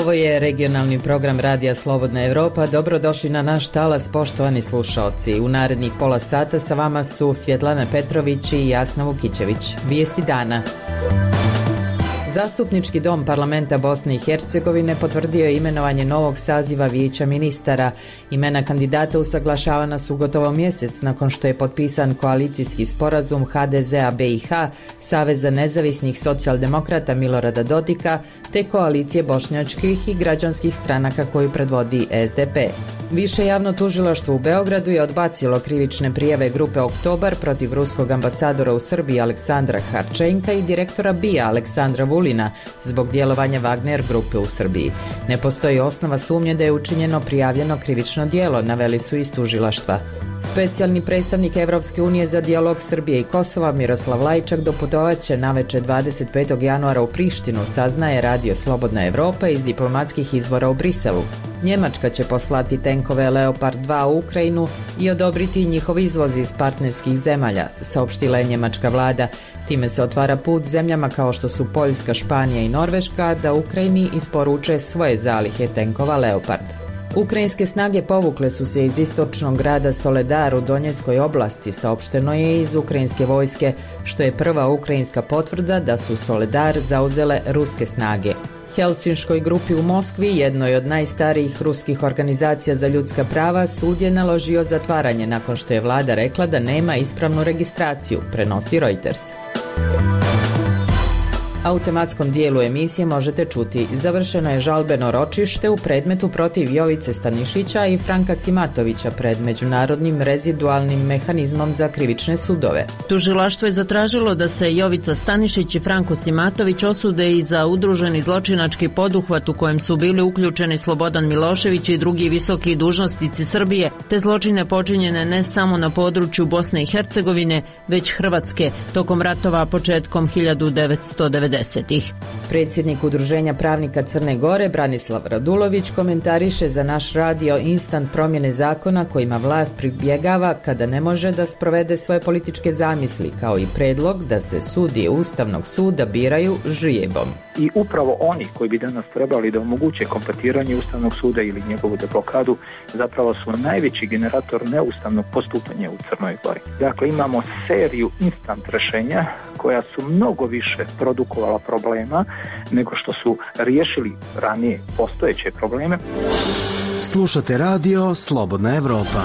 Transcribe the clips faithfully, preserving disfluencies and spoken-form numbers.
Ovo je regionalni program Radija Slobodna Evropa. Dobrodošli na naš talas, poštovani slušaoci. U narednih pola sata sa vama su Svjetlana Petrović i Jasna Vukićević. Vijesti dana. Zastupnički dom parlamenta Bosne i Hercegovine potvrdio je imenovanje novog saziva vijeća ministara. Imena kandidata usaglašavana su gotovo mjesec nakon što je potpisan koalicijski sporazum ha de ze a be i ha, Saveza nezavisnih socijaldemokrata Milorada Dodika, te koalicije bošnjačkih i građanskih stranaka koju predvodi es de pe. Više javno tužilaštvo u Beogradu je odbacilo krivične prijave grupe Oktobar protiv ruskog ambasadora u Srbiji Aleksandra Harčenka i direktora be i a Aleksandra Vulina zbog djelovanja Wagner grupe u Srbiji. Ne postoji osnova sumnje da je učinjeno prijavljeno krivično djelo, naveli su iz tužilaštva. Specijalni predstavnik Evropske unije za dijalog Srbije i Kosova Miroslav Lajčak doputovat će navečer dvadeset petog januara u Prištinu, saznaje Radio Slobodna Evropa iz diplomatskih izvora u Briselu. Njemačka će poslati tenkove Leopard dva u Ukrajinu i odobriti njihov izvoz iz partnerskih zemalja, saopštila je njemačka vlada. Time se otvara put zemljama kao što su Poljska, Španija i Norveška da Ukrajini isporuče svoje zalihe tenkova Leopard. Ukrajinske snage povukle su se iz istočnog grada Soledar u Donjeckoj oblasti, saopšteno je iz ukrajinske vojske, što je prva ukrajinska potvrda da su Soledar zauzele ruske snage. Helsinškoj grupi u Moskvi, jednoj od najstarijih ruskih organizacija za ljudska prava, sud je naložio zatvaranje nakon što je vlada rekla da nema ispravnu registraciju, prenosi Reuters. A u tematskom dijelu emisije možete čuti: završeno je žalbeno ročište u predmetu protiv Jovice Stanišića i Franka Simatovića pred Međunarodnim rezidualnim mehanizmom za krivične sudove. Tužilaštvo je zatražilo da se Jovica Stanišić i Franko Simatović osude i za udruženi zločinački poduhvat u kojem su bili uključeni Slobodan Milošević i drugi visoki dužnosnici Srbije, te zločine počinjene ne samo na području Bosne i Hercegovine, već Hrvatske tokom ratova početkom hiljadu devetsto devedesetih. Predsjednik Udruženja pravnika Crne Gore Branislav Radulović komentariše za naš radio instant promjene zakona kojima vlast pribjegava kada ne može da sprovede svoje političke zamisli, kao i predlog da se sudije Ustavnog suda biraju žrijebom. I upravo oni koji bi danas trebali da omoguće kompletiranje Ustavnog suda ili njegovu deblokadu zapravo su najveći generator neustavnog postupanja u Crnoj Gori. Dakle, imamo seriju instant rješenja koja su mnogo više produkovala problema nego što su riješili ranije postojeće probleme. Slušate radio Slobodna Evropa.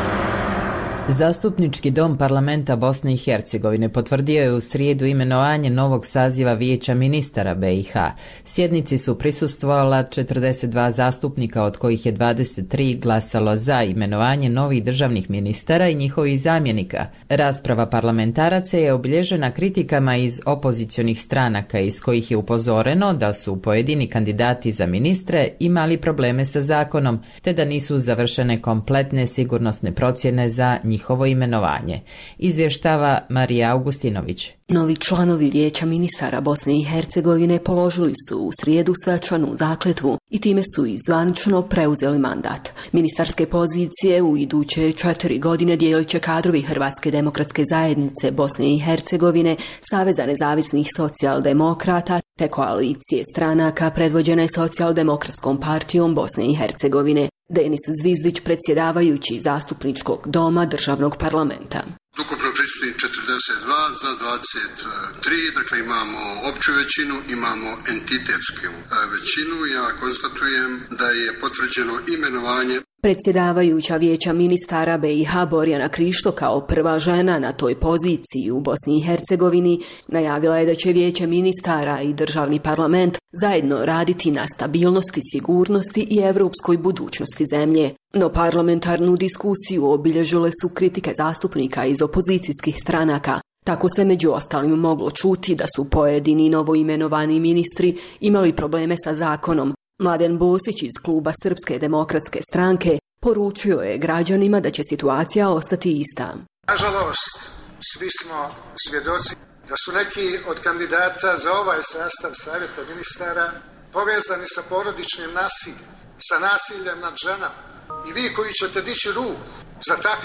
Zastupnički dom parlamenta Bosne i Hercegovine potvrdio je u srijedu imenovanje novog saziva vijeća ministara be i ha. Sjednici su prisustvovala četrdeset dva zastupnika, od kojih je dvadeset tri glasalo za imenovanje novih državnih ministara i njihovih zamjenika. Rasprava parlamentaraca je obilježena kritikama iz opozicionih stranaka, iz kojih je upozoreno da su pojedini kandidati za ministre imali probleme sa zakonom, te da nisu završene kompletne sigurnosne procjene za njihovo imenovanje. Izvještava Marija Augustinović. Novi članovi vijeća ministara Bosne i Hercegovine položili su u srijedu svečanu zakletvu i time su i zvanično preuzeli mandat. Ministarske pozicije u iduće četiri godine dijelit će kadrovi Hrvatske demokratske zajednice Bosne i Hercegovine, Saveza nezavisnih socijaldemokrata te koalicije stranaka predvođene Socijaldemokratskom partijom Bosne i Hercegovine. Denis Zvizdić, predsjedavajući zastupničkog doma državnog parlamenta. Ukupno predstoji četrdeset dva za dvadeset tri, dakle imamo opću većinu, imamo entitetsku većinu. Ja konstatujem da je potvrđeno imenovanje. Predsjedavajuća vijeća ministara be i ha Borjana Krišto kao prva žena na toj poziciji u Bosni i Hercegovini najavila je da će vijeće ministara i državni parlament zajedno raditi na stabilnosti, sigurnosti i europskoj budućnosti zemlje. No parlamentarnu diskusiju obilježile su kritike zastupnika iz opozicijskih stranaka. Tako se među ostalim moglo čuti da su pojedini novoimenovani ministri imali probleme sa zakonom. Mladen Bosić iz kluba Srpske demokratske stranke poručio je građanima da će situacija ostati ista. Nažalost, svi smo svjedoci da su neki od kandidata za ovaj sastav savjeta ministara povezani sa porodičnim nasiljem, sa nasiljem nad ženama. I vi koji ćete dići ruku za takav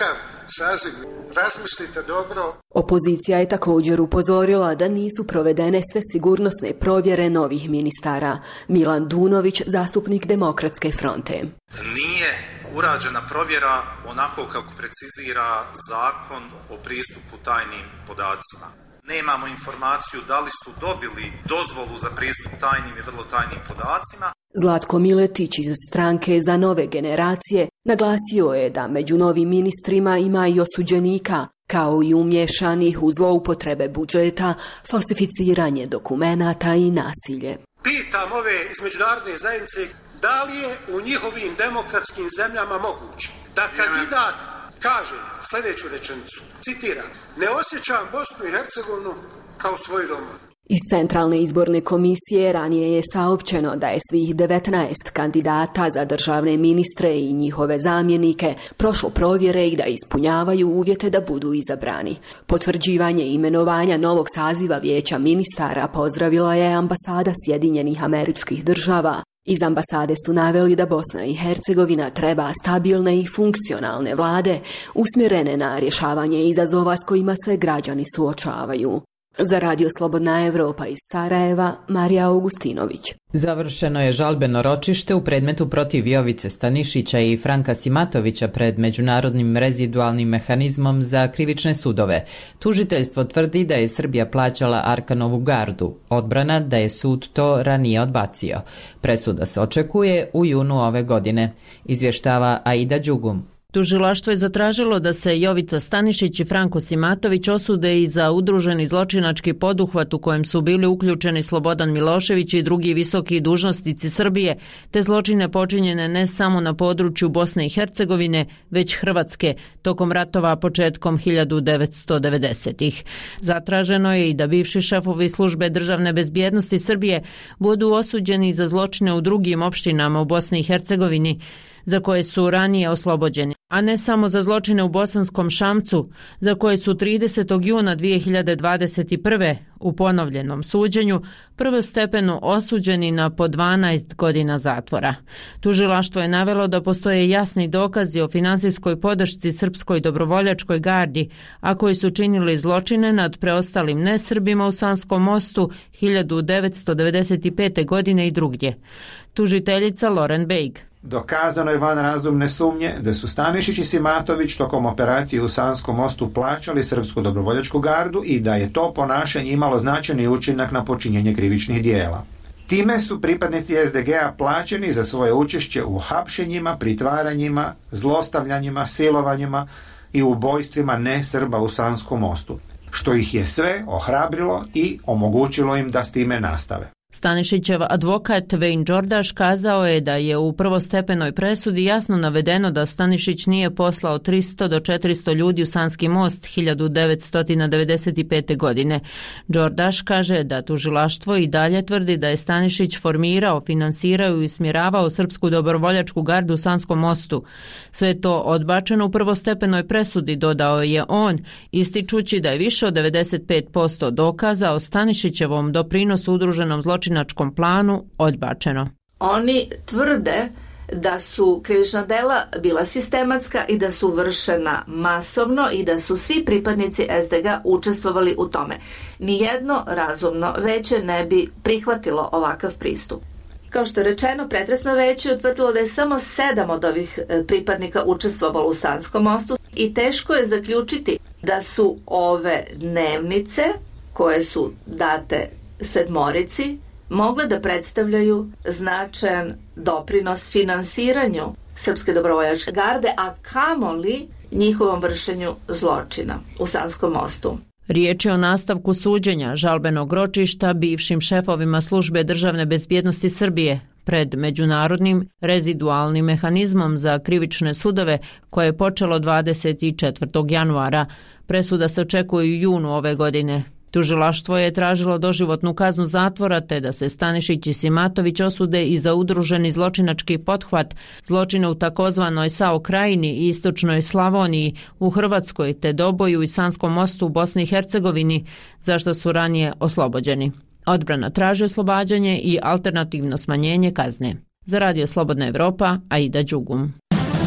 saziv. Razmislite dobro. Opozicija je također upozorila da nisu provedene sve sigurnosne provjere novih ministara. Milan Dunović, zastupnik Demokratske fronte. Nije urađena provjera onako kako precizira zakon o pristupu tajnim podacima. Nemamo informaciju da li su dobili dozvolu za pristup tajnim i vrlo tajnim podacima. Zlatko Miletić iz stranke Za nove generacije naglasio je da među novim ministrima ima i osuđenika, kao i umješanih u zloupotrebe budžeta, falsificiranje dokumenata i nasilje. Pitam ove iz međunarodne zajednice da li je u njihovim demokratskim zemljama moguće da kandidat kaže sljedeću rečenicu, citiram, ne osjećam Bosnu i Hercegovinu kao svoj dom. Iz Centralne izborne komisije ranije je saopćeno da je svih devetnaest kandidata za državne ministre i njihove zamjenike prošlo provjere i da ispunjavaju uvjete da budu izabrani. Potvrđivanje imenovanja novog saziva vijeća ministara pozdravila je ambasada Sjedinjenih Američkih Država. Iz ambasade su naveli da Bosna i Hercegovina treba stabilne i funkcionalne vlade usmjerene na rješavanje izazova s kojima se građani suočavaju. Za Radio Slobodna Evropa iz Sarajeva, Marija Augustinović. Završeno je žalbeno ročište u predmetu protiv Jovice Stanišića i Franka Simatovića pred Međunarodnim rezidualnim mehanizmom za krivične sudove. Tužiteljstvo tvrdi da je Srbija plaćala Arkanovu gardu, odbrana da je sud to ranije odbacio. Presuda se očekuje u junu ove godine, izvještava Aida Đugum. Tužilaštvo je zatražilo da se Jovica Stanišić i Franko Simatović osude i za udruženi zločinački poduhvat u kojem su bili uključeni Slobodan Milošević i drugi visoki dužnosnici Srbije, te zločine počinjene ne samo na području Bosne i Hercegovine, već Hrvatske, tokom ratova početkom hiljadu devetsto devedesetih. Zatraženo je i da bivši šefovi službe državne bezbjednosti Srbije budu osuđeni za zločine u drugim opštinama u Bosni i Hercegovini, za koje su ranije oslobođeni, a ne samo za zločine u Bosanskom Šamcu, za koje su tridesetog juna dvije hiljade dvadeset prve u ponovljenom suđenju prvostepeno osuđeni na po dvanaest godina zatvora. Tužilaštvo je navelo da postoje jasni dokazi o finansijskoj podršci Srpskoj dobrovoljačkoj gardi, a koji su činili zločine nad preostalim nesrbima u Sanskom mostu hiljadu devetsto devedeset pete. godine i drugdje. Tužiteljica Loren Bejg. Dokazano je van razumne sumnje da su Stanišić i Simatović tokom operacije u Sanskom mostu plaćali Srpsku dobrovoljačku gardu i da je to ponašanje imalo značajni učinak na počinjenje krivičnih dijela. Time su pripadnici es de ge a plaćeni za svoje učešće u hapšenjima, pritvaranjima, zlostavljanjima, silovanjima i ubojstvima ne Srba u Sanskom mostu, što ih je sve ohrabrilo i omogućilo im da s time nastave. Stanišićev advokat Wayne Đordaš kazao je da je u prvostepenoj presudi jasno navedeno da Stanišić nije poslao tristo do četiristo ljudi u Sanski most hiljadu devetsto devedeset pete. godine. Đordaš kaže da tužilaštvo i dalje tvrdi da je Stanišić formirao, finansirao i usmjeravao Srpsku dobrovoljačku gardu u Sanskom mostu. Sve to odbačeno u prvostepenoj presudi, dodao je on, ističući da je više od devedeset pet posto dokaza o Stanišićevom doprinosu udruženom zločinačkom zločinačkom planu odbačeno. Oni tvrde da su krivična dela bila sistematska i da su vršena masovno i da su svi pripadnici es de ge a učestvovali u tome. Nijedno razumno veće ne bi prihvatilo ovakav pristup. Kao što je rečeno, pretresno veće utvrdilo da je samo sedam od ovih pripadnika učestvovalo u Sanskom mostu i teško je zaključiti da su ove dnevnice koje su date sedmorici mogle da predstavljaju značajan doprinos finansiranju Srpske dobrovoljačke garde, a kamoli njihovom vršenju zločina u Sanskom mostu. Riječ je o nastavku suđenja žalbenog ročišta bivšim šefovima službe državne bezbjednosti Srbije pred Međunarodnim rezidualnim mehanizmom za krivične sudove koje je počelo dvadeset četvrtog januara. Presuda se očekuje u junu ove godine. Tužilaštvo je tražilo doživotnu kaznu zatvora te da se Stanišić i Simatović osude i za udruženi zločinački pothvat, zločine u takozvanoj Sao Krajini i istočnoj Slavoniji, u Hrvatskoj te Doboju i Sanskom mostu u Bosni i Hercegovini, za što su ranije oslobođeni. Odbrana traži oslobađanje i alternativno smanjenje kazne. Za Radio Slobodna Evropa, Aida Đugum.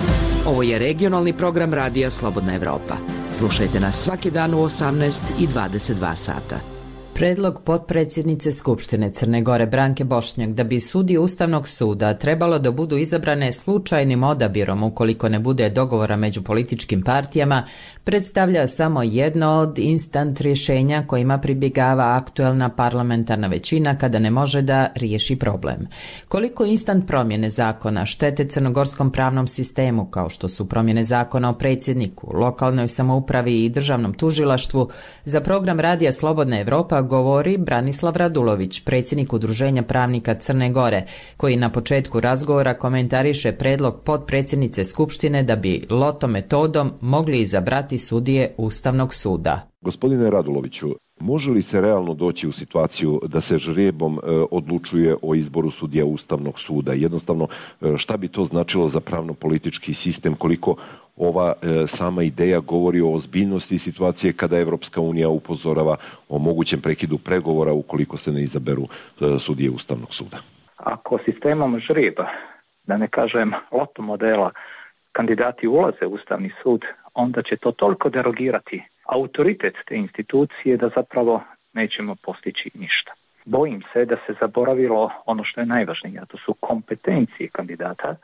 Ovo je regionalni program Radija Slobodna Evropa. Slušajte nas svaki dan u osamnaest i dvadeset dva sata. Predlog potpredsjednice Skupštine Crne Gore Branke Bošnjak da bi sudije Ustavnog suda trebalo da budu izabrane slučajnim odabirom ukoliko ne bude dogovora među političkim partijama predstavlja samo jedno od instant rješenja kojima pribjegava aktuelna parlamentarna većina kada ne može da riješi problem. Koliko instant promjene zakona štete crnogorskom pravnom sistemu kao što su promjene zakona o predsjedniku, lokalnoj samoupravi i državnom tužilaštvu, za program Radija Slobodna Evropa govori Branislav Radulović, predsjednik Udruženja pravnika Crne Gore, koji na početku razgovora komentariše predlog potpredsjednice Skupštine da bi loto metodom mogli izabrati sudije Ustavnog suda. Gospodine Raduloviću, može li se realno doći u situaciju da se žrebom e, odlučuje o izboru sudija Ustavnog suda? Jednostavno, e, šta bi to značilo za pravno-politički sistem, koliko ova e, sama ideja govori o ozbiljnosti situacije kada Evropska unija upozorava o mogućem prekidu pregovora ukoliko se ne izaberu e, sudije Ustavnog suda? Ako sistemom žreba, da ne kažem loto modela, kandidati ulaze u Ustavni sud, onda će to toliko derogirati autoritet te institucije da zapravo nećemo postići ništa. Bojim se da se zaboravilo ono što je najvažnije, a to su kompetencije kandidata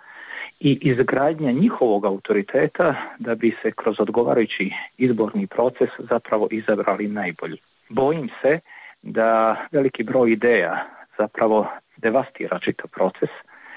i izgradnja njihovog autoriteta da bi se kroz odgovarajući izborni proces zapravo izabrali najbolji. Bojim se da veliki broj ideja zapravo devastira čitav proces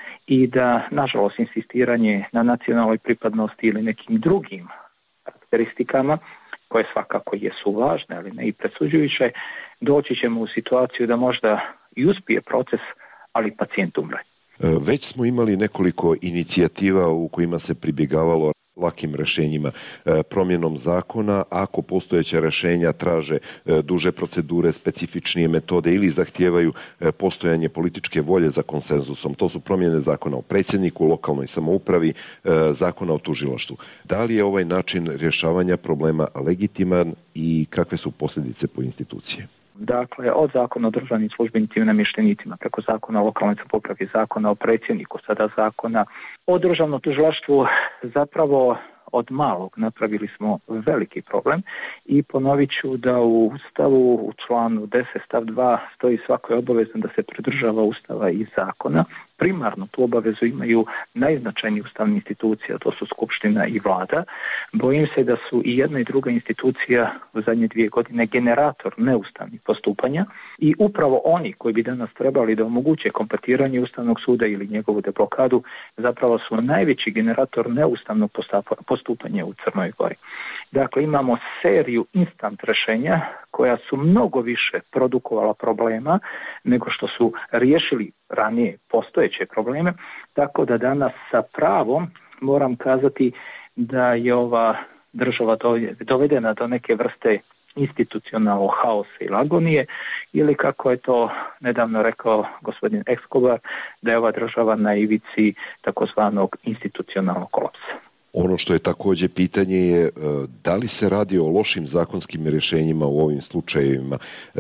i da, nažalost, insistiranje na nacionalnoj pripadnosti ili nekim drugim karakteristikama, koje svakako jesu važne, ali ne i presuđujuće, doći ćemo u situaciju da možda i uspije proces, ali pacijent umre. Već smo imali nekoliko inicijativa u kojima se pribjegavalo lakim rješenjima, promjenom zakona, ako postojeća rješenja traže duže procedure, specifičnije metode ili zahtijevaju postojanje političke volje za konsenzusom. To su promjene zakona o predsjedniku, lokalnoj samoupravi, zakona o tužilaštvu. Da li je ovaj način rješavanja problema legitiman i kakve su posljedice po institucije? Dakle, od zakona o državnim službenicima i namještenicima, preko zakona o lokalnoj samoupravi, zakona o predsjedniku, sada zakona o državnom tužilaštvu, zapravo od malog napravili smo veliki problem i ponovit ću da u Ustavu u članu deset stav dva stoji svako je obavezno da se pridržava Ustava i zakona. Primarno tu obavezu imaju najznačajnije ustavne institucije, a to su Skupština i Vlada. Bojim se da su i jedna i druga institucija u zadnje dvije godine generator neustavnih postupanja i upravo oni koji bi danas trebali da omoguće kompletiranje Ustavnog suda ili njegovu deblokadu zapravo su najveći generator neustavnog postupanja u Crnoj Gori. Dakle, imamo seriju instant rješenja koja su mnogo više produkovala problema nego što su riješili ranije postojeće probleme, tako da danas sa pravom moram kazati da je ova država dovedena do neke vrste institucionalnog haosa i agonije, ili kako je to nedavno rekao gospodin Escobar, da je ova država na ivici takozvanog institucionalnog kolapsa. Ono što je također pitanje je da li se radi o lošim zakonskim rješenjima u ovim slučajevima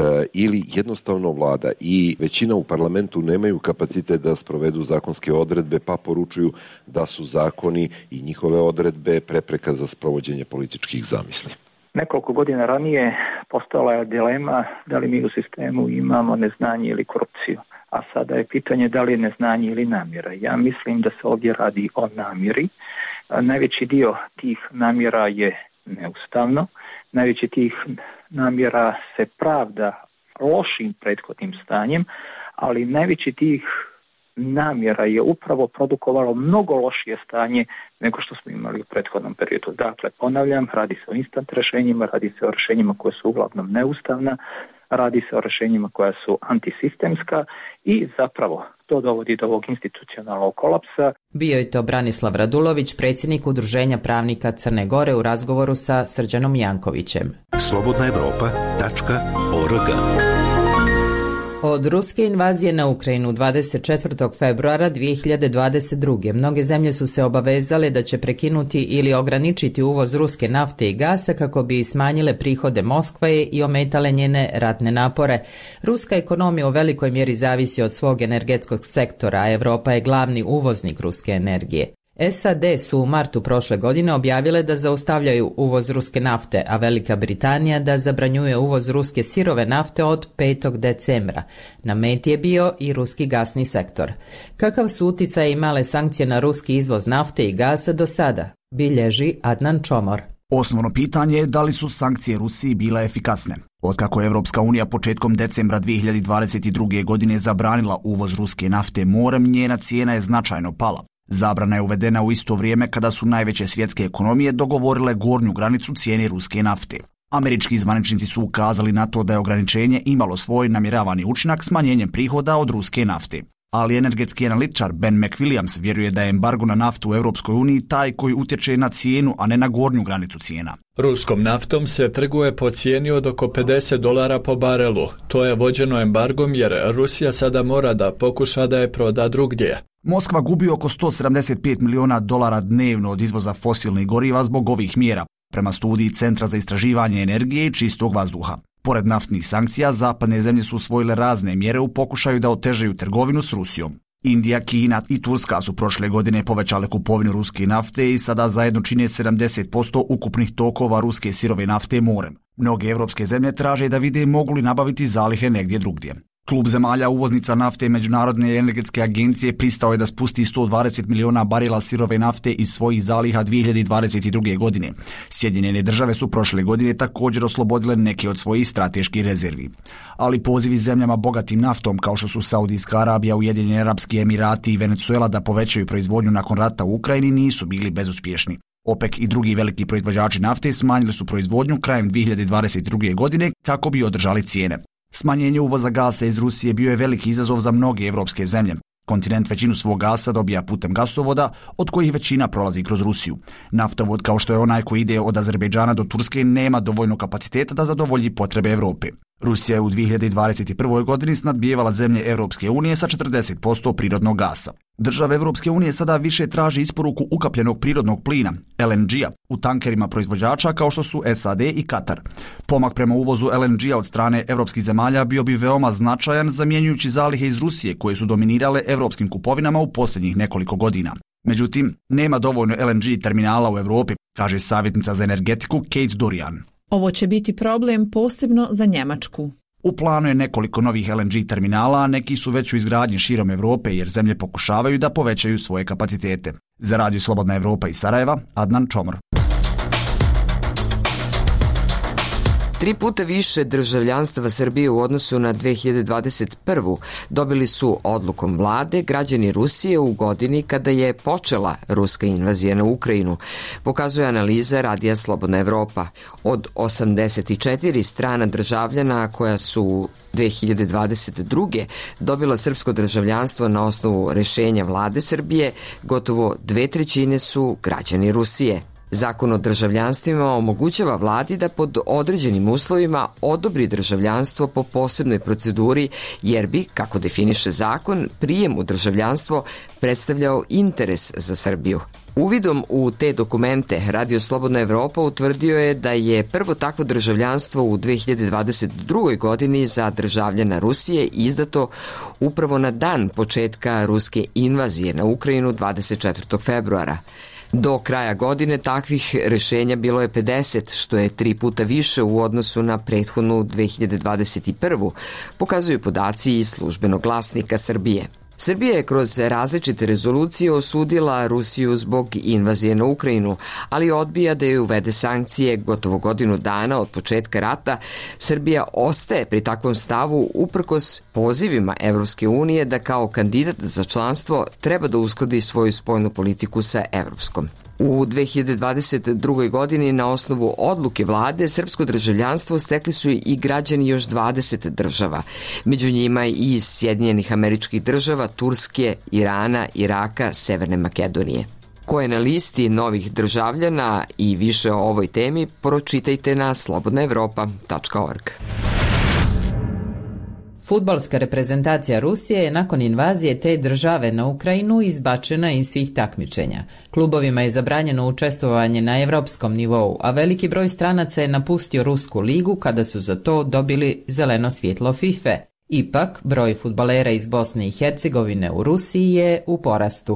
ili jednostavno vlada i većina u parlamentu nemaju kapacitet da sprovedu zakonske odredbe pa poručuju da su zakoni i njihove odredbe prepreka za sprovođenje političkih zamisli. Nekoliko godina ranije postojala je dilema da li mi u sistemu imamo neznanje ili korupciju, a sada je pitanje da li je neznanje ili namjera. Ja mislim da se ovdje radi o namjeri. Najveći dio tih namjera je neustavno, najveći tih namjera se pravda lošim prethodnim stanjem, ali najveći tih namjera je upravo produkovalo mnogo lošije stanje nego što smo imali u prethodnom periodu. Dakle, ponavljam, radi se o instant rješenjima, radi se o rješenjima koje su uglavnom neustavna, radi se o rješenjima koja su antisistemska i zapravo to dovodi do ovog institucionalnog kolapsa. Bio je to Branislav Radulović, predsjednik Udruženja pravnika Crne Gore u razgovoru sa Srđanom Jankovićem. slobodna evropa tačka org. Od ruske invazije na Ukrajinu dvadeset četvrtog februara dvije hiljade dvadeset druge mnoge zemlje su se obavezale da će prekinuti ili ograničiti uvoz ruske nafte i gasa kako bi smanjile prihode Moskve i ometale njene ratne napore. Ruska ekonomija u velikoj mjeri zavisi od svog energetskog sektora, a Europa je glavni uvoznik ruske energije. S A D su u martu prošle godine objavile da zaustavljaju uvoz ruske nafte, a Velika Britanija da zabranjuje uvoz ruske sirove nafte od petog decembra. Na meti je bio i ruski gasni sektor. Kakav su uticaj imale sankcije na ruski izvoz nafte i gasa do sada? Bilježi Adnan Čomor. Osnovno pitanje je da li su sankcije Rusiji bile efikasne. Otkako je Evropska unija početkom decembra dvije hiljade dvadeset druge. godine zabranila uvoz ruske nafte morem, njena cijena je značajno pala. Zabrana je uvedena u isto vrijeme kada su najveće svjetske ekonomije dogovorile gornju granicu cijene ruske nafte. Američki zvaničnici su ukazali na to da je ograničenje imalo svoj namjeravani učinak smanjenjem prihoda od ruske nafte. Ali energetski analitičar Ben McWilliams vjeruje da je embargo na naftu u Europskoj uniji taj koji utječe na cijenu, a ne na gornju granicu cijena. Ruskom naftom se trguje po cijeni od oko pedeset dolara po barelu. To je vođeno embargom jer Rusija sada mora da pokuša da je proda drugdje. Moskva gubi oko sto sedamdeset pet miliona dolara dnevno od izvoza fosilnih goriva zbog ovih mjera, prema studiji Centra za istraživanje energije i čistog vazduha. Pored naftnih sankcija, zapadne zemlje su usvojile razne mjere u pokušaju da otežaju trgovinu s Rusijom. Indija, Kina i Turska su prošle godine povećale kupovinu ruske nafte i sada zajedno čine sedamdeset posto ukupnih tokova ruske sirove nafte morem. Mnoge evropske zemlje traže da vide mogu li nabaviti zalihe negdje drugdje. Klub zemalja uvoznica nafte Međunarodne energetske agencije pristao je da spusti sto dvadeset miliona barila sirove nafte iz svojih zaliha dvije hiljade dvadeset druge. godine. Sjedinjene države su prošle godine također oslobodile neke od svojih strateških rezervi. Ali pozivi zemljama bogatim naftom kao što su Saudijska Arabija, Ujedinjeni Arapski Emirati i Venezuela da povećaju proizvodnju nakon rata u Ukrajini nisu bili bezuspješni. OPEC i drugi veliki proizvođači nafte smanjili su proizvodnju krajem dvije hiljade dvadeset druge. godine kako bi održali cijene. Smanjenje uvoza gasa iz Rusije bio je veliki izazov za mnoge evropske zemlje. Kontinent većinu svog gasa dobija putem gasovoda, od kojih većina prolazi kroz Rusiju. Naftovod, kao što je onaj koji ide od Azerbejdžana do Turske, nema dovoljno kapaciteta da zadovolji potrebe Europe. Rusija je u dvije hiljade dvadeset prvoj. godini snadbijevala zemlje Europske unije sa četrdeset posto prirodnog gasa. Države Europske unije sada više traži isporuku ukapljenog prirodnog plina, L N G-a, u tankerima proizvođača kao što su S A D i Katar. Pomak prema uvozu L N G-a od strane evropskih zemalja bio bi veoma značajan, zamjenjujući zalihe iz Rusije koje su dominirale evropskim kupovinama u posljednjih nekoliko godina. Međutim, nema dovoljno L N G terminala u Europi, kaže savjetnica za energetiku Kate Dorian. Ovo će biti problem posebno za Njemačku. U planu je nekoliko novih L N G terminala, a neki su već u izgradnji širom Europe jer zemlje pokušavaju da povećaju svoje kapacitete. Za Radio Slobodna Evropa iz Sarajeva, Adnan Čomor. Tri puta više državljanstava Srbije u odnosu na dve hiljade dvadeset prvu. dobili su odlukom vlade građani Rusije u godini kada je počela ruska invazija na Ukrajinu, pokazuje analiza Radija Slobodna Evropa. Od osamdeset četiri strana državljana koja su dve hiljade dvadeset druge. dobila srpsko državljanstvo na osnovu rešenja vlade Srbije, gotovo dve trećine su građani Rusije. Zakon o državljanstvima omogućava vladi da pod određenim uslovima odobri državljanstvo po posebnoj proceduri, jer bi, kako definiše zakon, prijem u državljanstvo predstavljao interes za Srbiju. Uvidom u te dokumente Radio Slobodna Evropa utvrdio je da je prvo takvo državljanstvo u dve hiljade dvadeset drugoj. godini za državljana Rusije izdato upravo na dan početka ruske invazije na Ukrajinu dvadeset četvrtog februara. Do kraja godine takvih rešenja bilo je pedeset, što je tri puta više u odnosu na prethodnu dve hiljade dvadeset prvu. pokazuju podaci iz službenog glasnika Srbije. Srbija je kroz različite rezolucije osudila Rusiju zbog invazije na Ukrajinu, ali odbija da joj uvede sankcije gotovo godinu dana od početka rata. Srbija ostaje pri takvom stavu uprkos pozivima Evropske unije da kao kandidat za članstvo treba da uskladi svoju spoljnu politiku sa evropskom. U dve hiljade dvadeset drugoj. godini na osnovu odluke vlade srpsko državljanstvo stekli su i građani još dvadeset država, među njima i iz Sjedinjenih Američkih Država, Turske, Irana, Iraka, Severne Makedonije. Ko je na listi novih državljana i više o ovoj temi, pročitajte na slobodna evropa tačka org. Fudbalska reprezentacija Rusije je nakon invazije te države na Ukrajinu izbačena iz svih takmičenja. Klubovima je zabranjeno učestvovanje na evropskom nivou, a veliki broj stranaca je napustio Rusku ligu kada su za to dobili zeleno svjetlo FIFA. Ipak, broj fudbalera iz Bosne i Hercegovine u Rusiji je u porastu.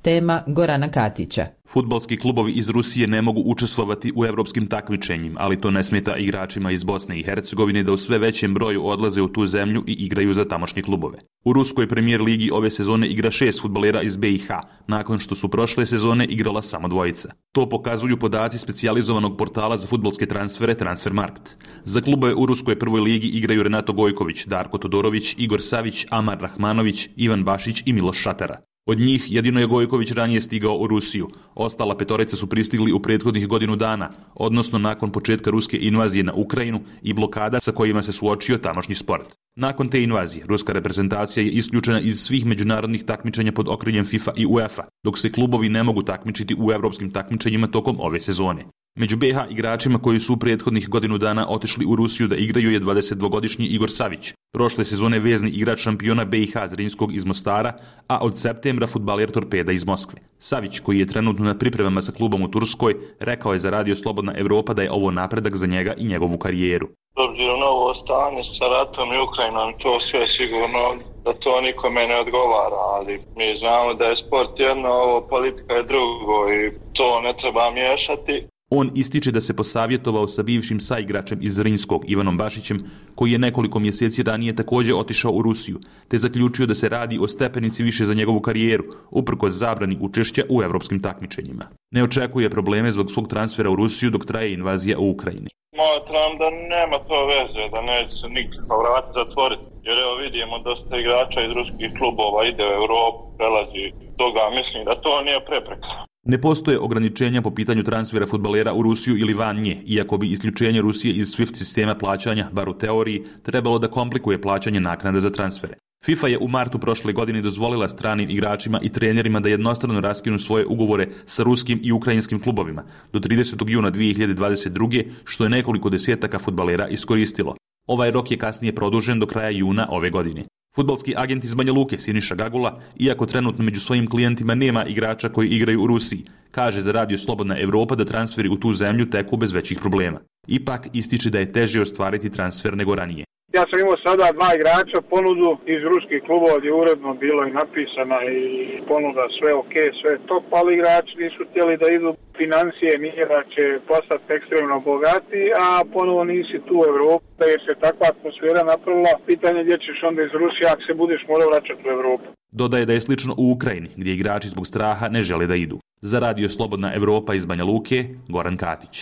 Tema Gorana Katića. Fudbalski klubovi iz Rusije ne mogu učestvovati u evropskim takmičenjima, ali to ne smeta igračima iz Bosne i Hercegovine da u sve većem broju odlaze u tu zemlju i igraju za tamošnje klubove. U ruskoj premijer ligi ove sezone igra šest fudbalera iz B i H, nakon što su prošle sezone igrala samo dvojica. To pokazuju podaci specijalizovanog portala za fudbalske transfere Transfermarkt. Za klubove u ruskoj prvoj ligi igraju Renato Gojković, Darko Todorović, Igor Savić, Amar Rahmanović, Ivan Bašić i Miloš Šatara. Od njih jedino je Gojković ranije stigao u Rusiju. Ostala petorica su pristigli u prethodnih godinu dana, odnosno nakon početka ruske invazije na Ukrajinu i blokada sa kojima se suočio tamošnji sport. Nakon te invazije, ruska reprezentacija je isključena iz svih međunarodnih takmičenja pod okriljem FIFA i UEFA, dok se klubovi ne mogu takmičiti u evropskim takmičenjima tokom ove sezone. Među B i H igračima koji su u prethodnih godinu dana otišli u Rusiju da igraju je dvadesetdvogodišnji Igor Savić, prošle sezone vezni igrač šampiona B i H Zrinjskog iz Mostara, a od septembra fudbaler Torpeda iz Moskve. Savić, koji je trenutno na pripremama sa klubom u Turskoj, rekao je za Radio Slobodna Evropa da je ovo napredak za njega i njegovu karijeru. S obzirom na ovo stanje sa ratom i Ukrajinom, to sve sigurno da to nikome ne odgovara, ali mi znamo da je sport jedno, ovo politika je drugo i to ne treba miješati. On ističe da se posavjetovao sa bivšim saigračem iz Zrinjskog Ivanom Bašićem, koji je nekoliko mjeseci ranije također otišao u Rusiju, te zaključio da se radi o stepenici više za njegovu karijeru, uprkos zabrani učešća u evropskim takmičenjima. Ne očekuje probleme zbog svog transfera u Rusiju dok traje invazija u Ukrajini. Smatram da nema to veze, da neće se nikakva vrata zatvoriti, jer evo vidimo dosta igrača iz ruskih klubova ide u Europu, prelazi toga, mislim da to nije prepreka. Ne postoje ograničenja po pitanju transfera fudbalera u Rusiju ili van nje, iako bi isključenje Rusije iz SWIFT sistema plaćanja, bar u teoriji, trebalo da komplikuje plaćanje naknada za transfere. FIFA je u martu prošle godine dozvolila stranim igračima i trenerima da jednostrano raskinu svoje ugovore sa ruskim i ukrajinskim klubovima do tridesetog juna dvije hiljade dvadeset druge, što je nekoliko desetaka fudbalera iskoristilo. Ovaj rok je kasnije produžen do kraja juna ove godine. Fudbalski agent iz Banja Luke, Siniša Gagula, iako trenutno među svojim klijentima nema igrača koji igraju u Rusiji, kaže za Radio Slobodna Evropa da transferi u tu zemlju teku bez većih problema. Ipak ističe da je teže ostvariti transfer nego ranije. Ja sam imao sada dva igrača ponudu iz ruskih klubova gdje je uredno bilo i napisana i ponuda sve ok, sve top, ali igrači nisu htjeli da idu financije, nije da će postati ekstremno bogati, a ponovo nisi tu u Evropu, da je se takva atmosfera napravila, pitanje gdje ćeš onda iz Rusije ako se budeš morao vraćati u Evropu. Dodaje da je slično u Ukrajini, gdje igrači zbog straha ne žele da idu. Za Radio Slobodna Evropa iz Banja Luke, Goran Katić.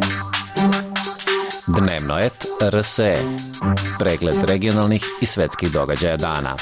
Dnevno et R S E. Pregled regionalnih i svetskih događaja dana.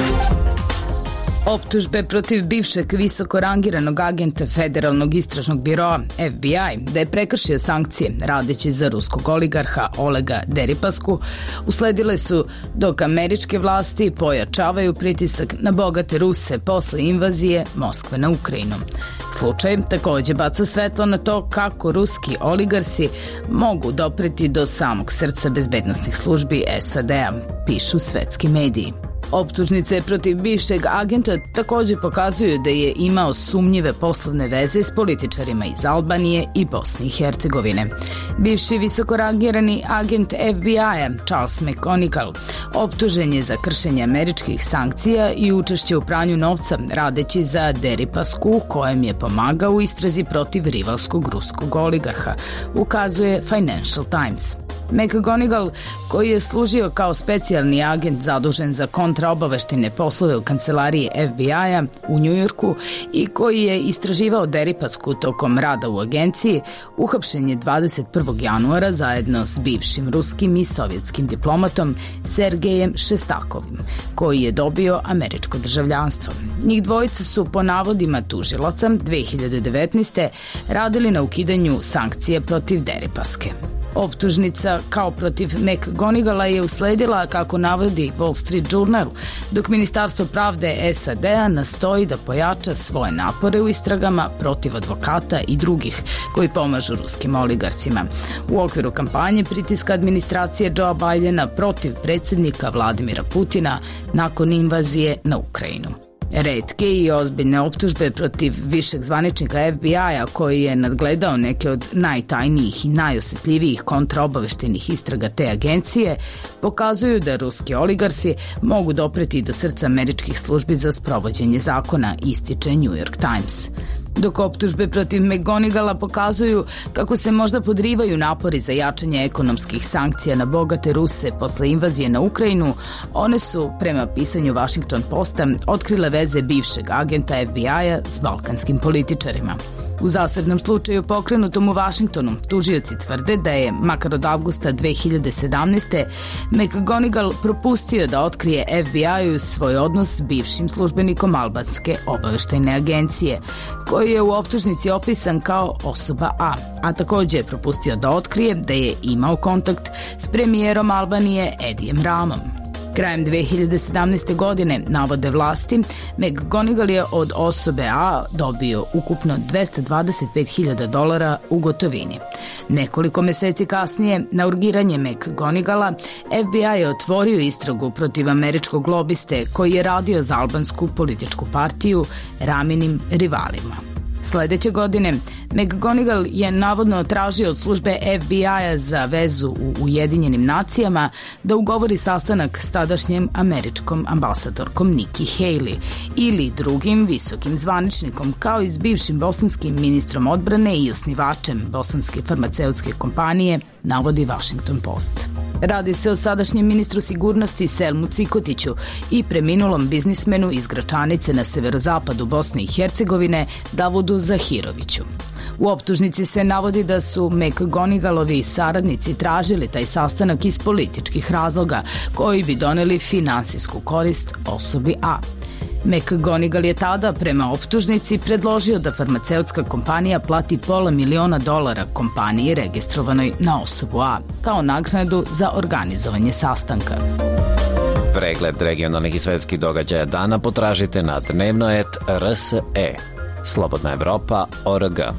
Optužbe protiv bivšeg visoko rangiranog agenta Federalnog istražnog biroa F B I da je prekršio sankcije radeći za ruskog oligarha Olega Deripasku usledile su dok američke vlasti pojačavaju pritisak na bogate Ruse posle invazije Moskve na Ukrajinu. Slučaj također baca svetlo na to kako ruski oligarsi mogu dopreti do samog srca bezbednosnih službi S A D-a, pišu svetski mediji. Optužnice protiv bivšeg agenta također pokazuju da je imao sumnjive poslovne veze s političarima iz Albanije i Bosne i Hercegovine. Bivši visokorangirani agent F B I-a Charles McGonigal optužen je za kršenje američkih sankcija i učešće u pranju novca radeći za Deripasku, kojem je pomagao u istrazi protiv rivalskog ruskog oligarha, ukazuje Financial Times. McGonigal, koji je služio kao specijalni agent zadužen za kontraobaveštajne poslove u kancelariji F B I-a u Njujorku i koji je istraživao Deripasku tokom rada u agenciji, uhapšen je dvadeset prvog januara zajedno s bivšim ruskim i sovjetskim diplomatom Sergejem Šestakovim, koji je dobio američko državljanstvo. Njih dvojica su po navodima tužilaca dvije hiljade devetnaeste. radili na ukidanju sankcije protiv Deripaske. Optužnica kao protiv McGonigala je usledila, kako navodi Wall Street Journal, dok Ministarstvo pravde S A D-a nastoji da pojača svoje napore u istragama protiv advokata i drugih koji pomažu ruskim oligarcima. U okviru kampanje pritiska administracije Joe Bidena protiv predsjednika Vladimira Putina nakon invazije na Ukrajinu. Retke i ozbiljne optužbe protiv višeg zvaničnika F B I-a koji je nadgledao neke od najtajnijih i najosjetljivijih kontraobaveštenih istraga te agencije pokazuju da ruski oligarsi mogu dopreti do srca američkih službi za sprovođenje zakona, ističe New York Times. Dok optužbe protiv McGonigala pokazuju kako se možda podrivaju napori za jačanje ekonomskih sankcija na bogate Ruse posle invazije na Ukrajinu, one su, prema pisanju Washington Posta, otkrile veze bivšeg agenta F B I-a s balkanskim političarima. U zasebnom slučaju pokrenutom u Vašingtonu, tužioci tvrde da je, makar od avgusta dve hiljade sedamnaeste. McGonigal propustio da otkrije F B I-u svoj odnos s bivšim službenikom albanske obaveštajne agencije, koji je u optužnici opisan kao osoba A, a također je propustio da otkrije da je imao kontakt s premijerom Albanije Edijem Ramom. Krajem dve hiljade sedamnaeste. godine, navode vlasti, McGonigal je od osobe A dobio ukupno dvesta dvadeset pet hiljada dolara u gotovini. Nekoliko meseci kasnije, na urgiranje McGonigala, F B I je otvorio istragu protiv američkog lobiste koji je radio za albansku političku partiju Raminim rivalima. Sledeće godine, McGonigal je navodno tražio od službe F B I-a za vezu u Ujedinjenim nacijama da ugovori sastanak s tadašnjem američkom ambasadorkom Nikki Haley ili drugim visokim zvaničnikom, kao i s bivšim bosanskim ministrom odbrane i osnivačem bosanske farmaceutske kompanije, navodi Washington Post. Radi se o sadašnjem ministru sigurnosti Selmu Cikotiću i preminulom biznismenu iz Gračanice na severozapadu Bosne i Hercegovine Davudu Zahiroviću. U optužnici se navodi da su McGonigalovi saradnici tražili taj sastanak iz političkih razloga koji bi doneli finansijsku korist osobi A. McGonigal je tada, prema optužnici, predložio da farmaceutska kompanija plati pola miliona dolara kompaniji registrovanoj na osobu A, kao naknadu za organizovanje sastanka. Pregled regionalnih i svetskih događaja dana potražite na dnevno et r s e. Slobodna Evropa точка о р г.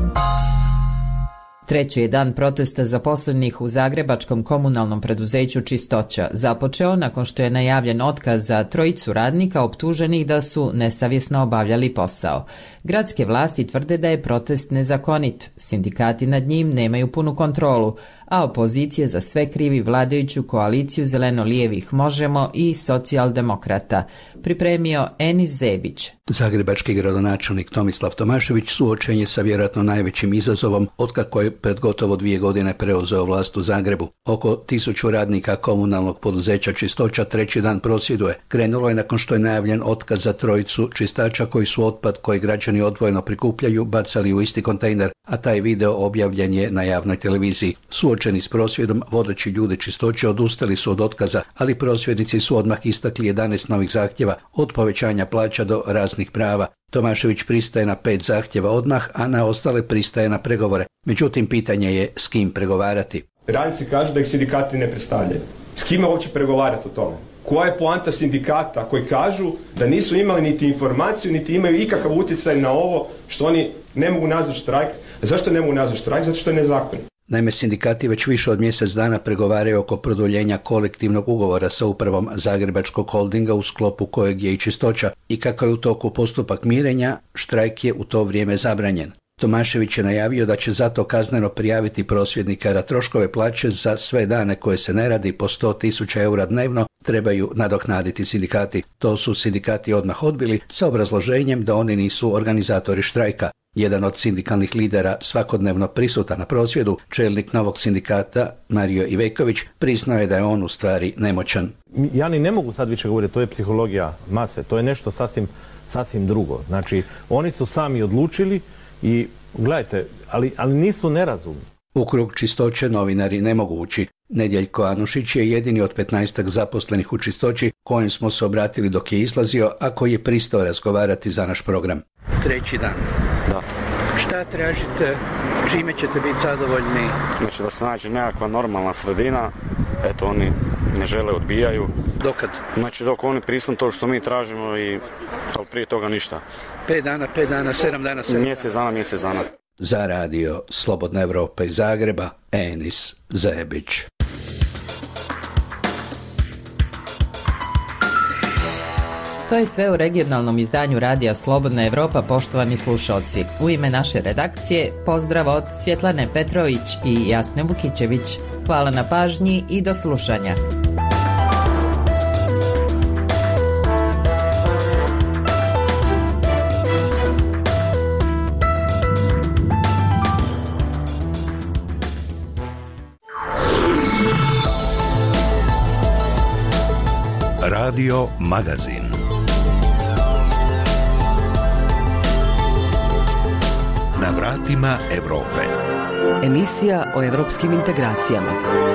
Treći je dan protesta zaposlenih u zagrebačkom komunalnom preduzeću Čistoća započeo nakon što je najavljen otkaz za trojicu radnika optuženih da su nesavjesno obavljali posao. Gradske vlasti tvrde da je protest nezakonit, sindikati nad njim nemaju punu kontrolu, a opozicija za sve krivi vladajuću koaliciju zeleno-lijevih Možemo i socijaldemokrata, pripremio Enis Zebić. Zagrebački gradonačelnik Tomislav Tomašević suočen je sa vjerojatno najvećim izazovom otkako je pred gotovo dvije godine preuzeo vlast u Zagrebu. Oko tisuću radnika komunalnog poduzeća Čistoća treći dan prosvjeduje. Krenulo je nakon što je najavljen otkaz za trojicu čistača koji su otpad koji građani odvojeno prikupljaju bacali u isti kontejner, a taj video objavljen je na javnoj televiziji. Suočeni s prosvjedom, vodeći ljudi Čistoće odustali su od otkaza, ali prosvjednici su odmah istakli jedanaest novih zahtjeva, od povećanja plaća do raznih prava. Tomašević pristaje na pet zahtjeva odmah, a na ostale pristaje na pregovore. Međutim, pitanje je s kim pregovarati. Radnici kažu da ih sindikati ne predstavljaju. S kime uopće pregovarati o tome? Koja je poanta sindikata koji kažu da nisu imali niti informaciju, niti imaju ikakav utjecaj na ovo što oni ne mogu nazvati štrajk? Zašto ne mogu nazvati štrajk? Zato što je nezakonito. Naime, sindikati već više od mjesec dana pregovaraju oko produljenja kolektivnog ugovora sa upravom Zagrebačkog holdinga u sklopu kojeg je i Čistoća i kako je u toku postupak mirenja, štrajk je u to vrijeme zabranjen. Tomašević je najavio da će zato kazneno prijaviti prosvjednika, jer troškove plaće za sve dane koje se ne radi po sto tisuća eura dnevno trebaju nadoknaditi sindikati. To su sindikati odmah odbili sa obrazloženjem da oni nisu organizatori štrajka. Jedan od sindikalnih lidera svakodnevno prisutan na prosvjedu, čelnik novog sindikata Mario Iveković, priznao je da je on u stvari nemoćan. Ja ni ne mogu sad više govoriti, to je psihologija mase, to je nešto sasvim, sasvim drugo. Znači, oni su sami odlučili i gledajte, ali, ali nisu nerazumni. U krug Čistoće novinari ne mogu ući. Nedjeljko Anušić je jedini od petnaestak zaposlenih u Čistoći kojem smo se obratili dok je izlazio, a koji je pristao razgovarati za naš program. Treći dan. Da. Šta tražite, čime ćete biti zadovoljni? Znači da se nađe nekakva normalna sredina, eto oni ne žele, odbijaju. Dokad? Znači dok oni pristanu to što mi tražimo i ali prije toga ništa. Pet dana, pet dana, sedam dana, sedam dana. Mjesec dana, mjesec dana. Za radio Slobodna Evropa iz Zagreba, Enis Zebić. To je sve u regionalnom izdanju radija Slobodna Evropa, poštovani slušalci. U ime naše redakcije pozdrav od Svjetlane Petrović i Jasne Vukićević. Hvala na pažnji i do slušanja. Radio Magazin. Na vratima Evrope. Emisija o evropskim integracijama.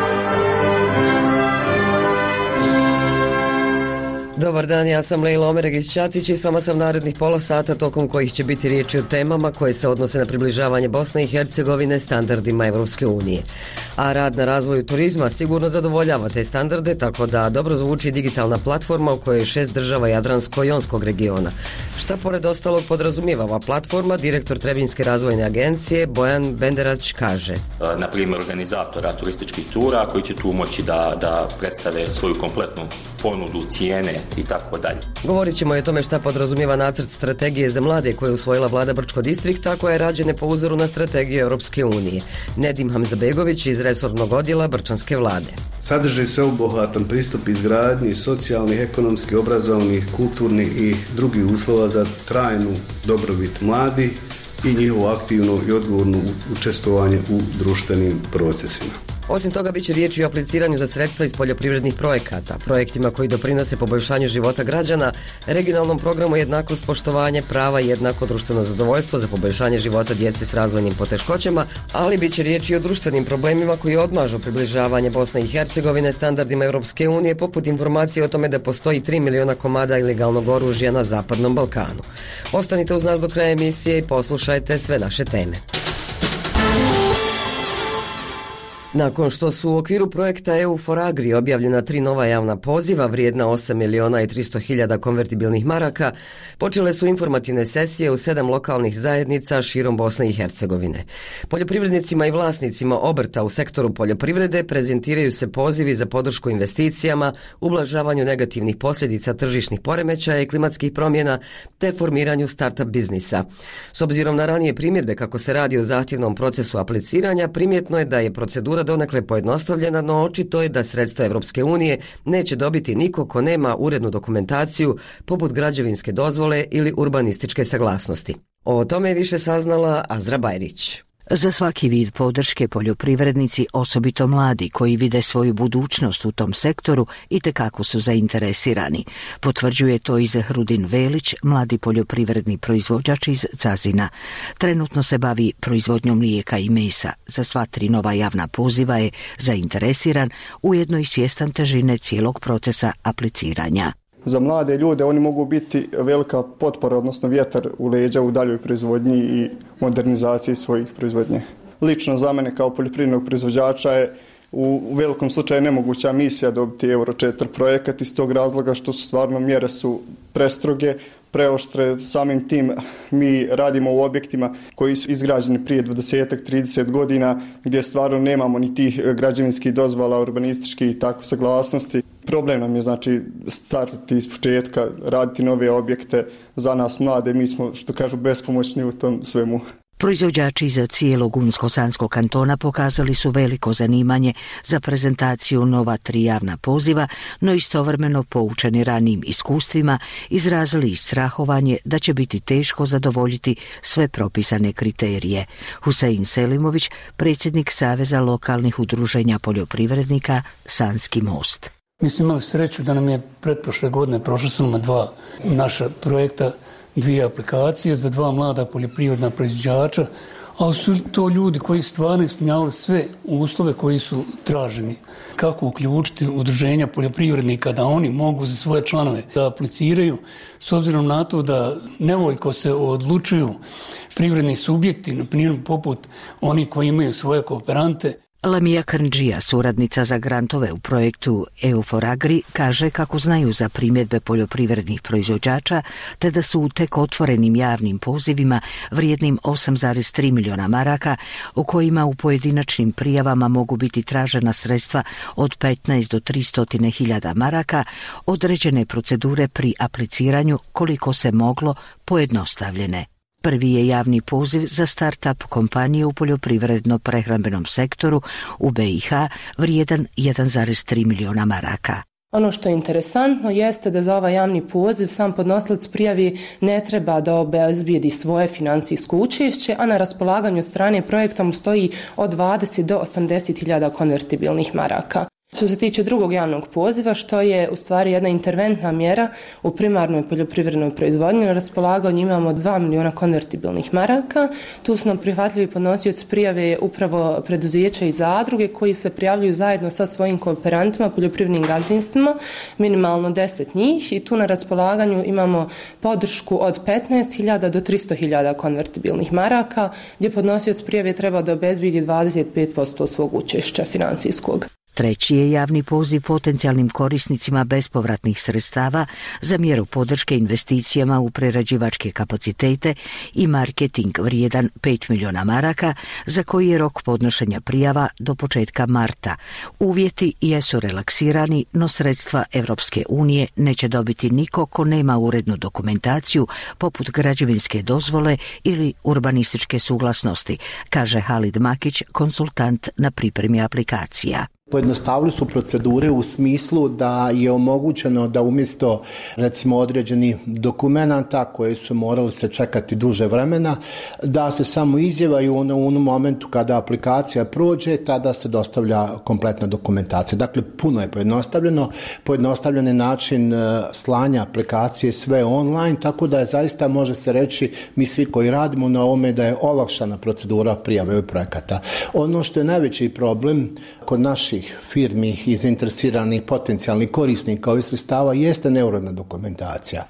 Dobar dan, ja sam Lejla Omeregić-Ćatić i s vama sam narednih pola sata tokom kojih će biti riječi o temama koje se odnose na približavanje Bosne i Hercegovine standardima Evropske unije. A rad na razvoju turizma sigurno zadovoljava te standarde, tako da dobro zvuči digitalna platforma u kojoj je šest država Jadransko-jonskog regiona. Šta pored ostalog podrazumijeva ova platforma, direktor Trebinjske razvojne agencije Bojan Benderać kaže. Na primjer organizatora turističkih tura koji će tu moći da, da predstave svoju kompletnu ponudu, cijene i tako dalje. Govorit ćemo i o tome šta podrazumijeva nacrt strategije za mlade koje je usvojila vlada Brčko distrikta, koja je rađena po uzoru na strategiju Europske unije. Nedim Hamzabegović iz resornog odjela Brčanske vlade. Sadrži sveobuhvatan pristup izgradnji socijalnih, ekonomskih, obrazovnih, kulturnih i drugih uslova za trajnu dobrobit mladih i njihovo aktivno i odgovorno učestvovanje u društvenim procesima. Osim toga, bit će riječi o apliciranju za sredstva iz poljoprivrednih projekata, projektima koji doprinose poboljšanju života građana, regionalnom programu jednakost, poštovanje prava i jednako društveno zadovoljstvo za poboljšanje života djece s razvojnim poteškoćama, ali bit će riječi o društvenim problemima koji odmažu približavanje Bosne i Hercegovine standardima Europske unije, poput informacije o tome da postoji tri miliona komada ilegalnog oružja na Zapadnom Balkanu. Ostanite uz nas do kraja emisije i poslušajte sve naše teme. Nakon što su u okviru projekta E U for Agri objavljena tri nova javna poziva vrijedna osam miliona i tristo hiljada konvertibilnih maraka, počele su informativne sesije u sedam lokalnih zajednica širom Bosne i Hercegovine. Poljoprivrednicima i vlasnicima obrta u sektoru poljoprivrede prezentiraju se pozivi za podršku investicijama, ublažavanju negativnih posljedica tržišnih poremećaja i klimatskih promjena te formiranju startup biznisa. S obzirom na ranije primjedbe kako se radi o zahtjevnom procesu apliciranja, primjetno je da je procedura donekle pojednostavljena, no očito je da sredstva Evropske unije neće dobiti niko ko nema urednu dokumentaciju poput građevinske dozvole ili urbanističke saglasnosti. O tome je više saznala Azra Bajrić. Za svaki vid podrške poljoprivrednici, osobito mladi koji vide svoju budućnost u tom sektoru, itekako su zainteresirani. Potvrđuje to i Zahrudin Velić, mladi poljoprivredni proizvođač iz Cazina. Trenutno se bavi proizvodnjom mlijeka i mesa. Za sva tri nova javna poziva je zainteresiran, ujedno i svjestan težine cijelog procesa apliciranja. Za mlade ljude oni mogu biti velika potpora, odnosno vjetar u leđa u daljoj proizvodnji i modernizaciji svojih proizvodnje. Lično za mene kao poljoprivrednog proizvođača je u velikom slučaju nemoguća misija dobiti Euro četiri projekat iz tog razloga što su stvarno mjere su prestroge, preoštre. Samim tim mi radimo u objektima koji su izgrađeni prije dvadeset do trideset godina gdje stvarno nemamo ni tih građevinskih dozvola, urbanističkih i takve saglasnosti. Problem nam je znači startati iz početka, raditi nove objekte. Za nas mlade, mi smo, što kažu, bespomoćni u tom svemu. Proizvođači iz cijelog Unsko-Sanskog kantona pokazali su veliko zanimanje za prezentaciju nova tri javna poziva, no istovremeno poučeni ranijim iskustvima izrazili strahovanje da će biti teško zadovoljiti sve propisane kriterije. Husein Selimović, predsjednik Saveza lokalnih udruženja poljoprivrednika Sanski most. Mi smo imali sreću da nam je pretprošle godine prošla su nam dva naša projekta, dvije aplikacije za dva mlada poljoprivredna proizvođača, ali su to ljudi koji stvarno ispunjavali sve uslove koji su traženi. Kako uključiti udruženja poljoprivrednika da oni mogu za svoje članove da apliciraju, s obzirom na to da nevoljko se odlučuju privredni subjekti, na primjer poput oni koji imaju svoje kooperante. Lamija Krndžija, suradnica za grantove u projektu E U for Agri, kaže kako znaju za primjedbe poljoprivrednih proizvođača, te da su u tek otvorenim javnim pozivima vrijednim osam zarez tri milijuna maraka, u kojima u pojedinačnim prijavama mogu biti tražena sredstva od petnaest do tristo hiljada maraka, određene procedure pri apliciranju koliko se moglo pojednostavljene. Prvi je javni poziv za start-up kompanije u poljoprivredno-prehrambenom sektoru u B i H vrijedan jedan zarez tri milijuna maraka. Ono što je interesantno jeste da za ovaj javni poziv sam podnosilac prijavi ne treba da obezbijedi svoje financijsko učešće, a na raspolaganju strane projekta mu stoji od dvadeset do osamdeset hiljada konvertibilnih maraka. Što se tiče drugog javnog poziva, što je u stvari jedna interventna mjera u primarnoj poljoprivrednoj proizvodnji, na raspolaganju imamo dva milijuna konvertibilnih maraka. Tu su nam prihvatljivi podnosioci prijave upravo preduzeća i zadruge koji se prijavljuju zajedno sa svojim kooperantima, poljoprivrednim gazdinstvima, minimalno deset njih, i tu na raspolaganju imamo podršku od petnaest hiljada do tristo hiljada konvertibilnih maraka, gdje podnosioc prijave treba da obezbijedi dvadeset pet posto svog učešća financijskog. Treći je javni poziv potencijalnim korisnicima bespovratnih sredstava za mjeru podrške investicijama u prerađivačke kapacitete i marketing vrijedan pet milijuna maraka, za koji je rok podnošenja prijava do početka marta. Uvjeti jesu relaksirani, no sredstva Europske unije neće dobiti niko ko nema urednu dokumentaciju poput građevinske dozvole ili urbanističke suglasnosti, kaže Halid Makić, konsultant na pripremi aplikacija. Pojednostavili su procedure u smislu da je omogućeno da umjesto recimo određenih dokumenata koje su morali se čekati duže vremena, da se samo izjavaju u onom momentu kada aplikacija prođe, tada se dostavlja kompletna dokumentacija. Dakle, puno je pojednostavljeno, pojednostavljen je način slanja aplikacije sve online, tako da je zaista, može se reći, mi svi koji radimo na ovome, da je olakšana procedura prijave projekata. Ono što je najveći problem kod naših firmi i zainteresiranih potencijalnih korisnika ovih sredstava jeste neuredna dokumentacija.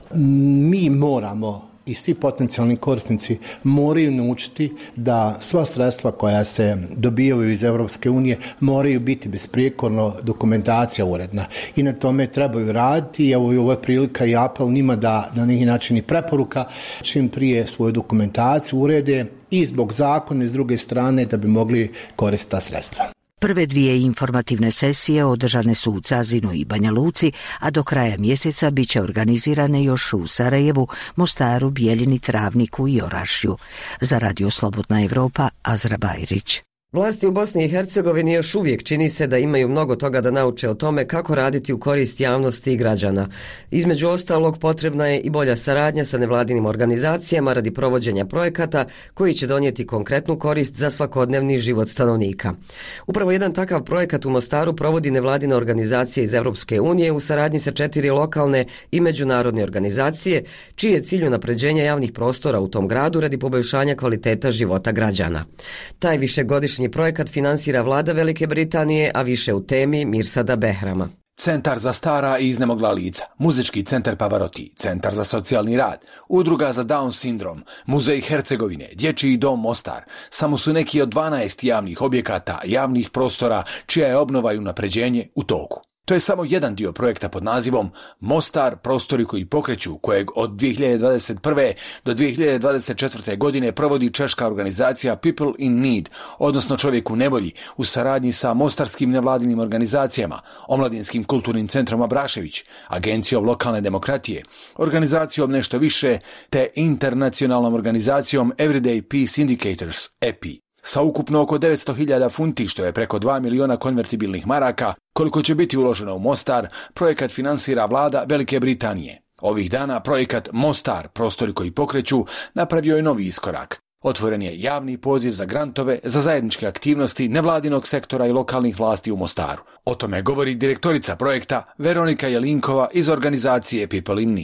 Mi moramo i svi potencijalni korisnici moraju naučiti da sva sredstva koja se dobijaju iz Europske unije moraju biti besprijekorno dokumentacija uredna. I na tome trebaju raditi i evo i ova prilika i apel njima da na neki način i preporuka čim prije svoju dokumentaciju urede i zbog zakona i s druge strane da bi mogli koristiti ta sredstva. Prve dvije informativne sesije održane su u Cazinu i Banja Luci, a do kraja mjeseca bit će organizirane još u Sarajevu, Mostaru, Bijeljini, Travniku i Orašju. Za Radio Slobodna Evropa, Azra Bajrić. Vlasti u Bosni i Hercegovini još uvijek čini se da imaju mnogo toga da nauče o tome kako raditi u korist javnosti i građana. Između ostalog, potrebna je i bolja saradnja sa nevladinim organizacijama radi provođenja projekata koji će donijeti konkretnu korist za svakodnevni život stanovnika. Upravo jedan takav projekat u Mostaru provodi nevladina organizacija iz Europske unije u saradnji sa četiri lokalne i međunarodne organizacije, čiji je cilj unapređenja javnih prostora u tom gradu radi poboljšanja kvaliteta života građana. Taj višegodišnji projekat finansira vlada Velike Britanije, a više u temi Mirsada Behrama. Centar za stara i iznemogla lica, Muzički centar Pavaroti, Centar za socijalni rad, Udruga za Down sindrom, Muzej Hercegovine, Dječji dom Mostar, samo su neki od dvanaest javnih objekata, javnih prostora, čija je obnova i unapređenje u toku. To je samo jedan dio projekta pod nazivom Mostar, prostori koji pokreću, kojeg od dvije hiljade dvadeset prve do dvije hiljade dvadeset četvrte. godine provodi češka organizacija People in Need, odnosno Čovjek u nevolji, u saradnji sa mostarskim nevladinim organizacijama, Omladinskim kulturnim centrom Abrašević, Agencijom lokalne demokratije, organizacijom Nešto više, te internacionalnom organizacijom Everyday Peace Indicators, E P I. Sa ukupno oko devetsto hiljada funti, što je preko dva miliona konvertibilnih maraka, koliko će biti uloženo u Mostar, projekat finansira vlada Velike Britanije. Ovih dana projekat Mostar, prostori koji pokreću, napravio je novi iskorak. Otvoren je javni poziv za grantove za zajedničke aktivnosti nevladinog sektora i lokalnih vlasti u Mostaru. O tome govori direktorica projekta Veronika Jelinkova iz organizacije People in Need.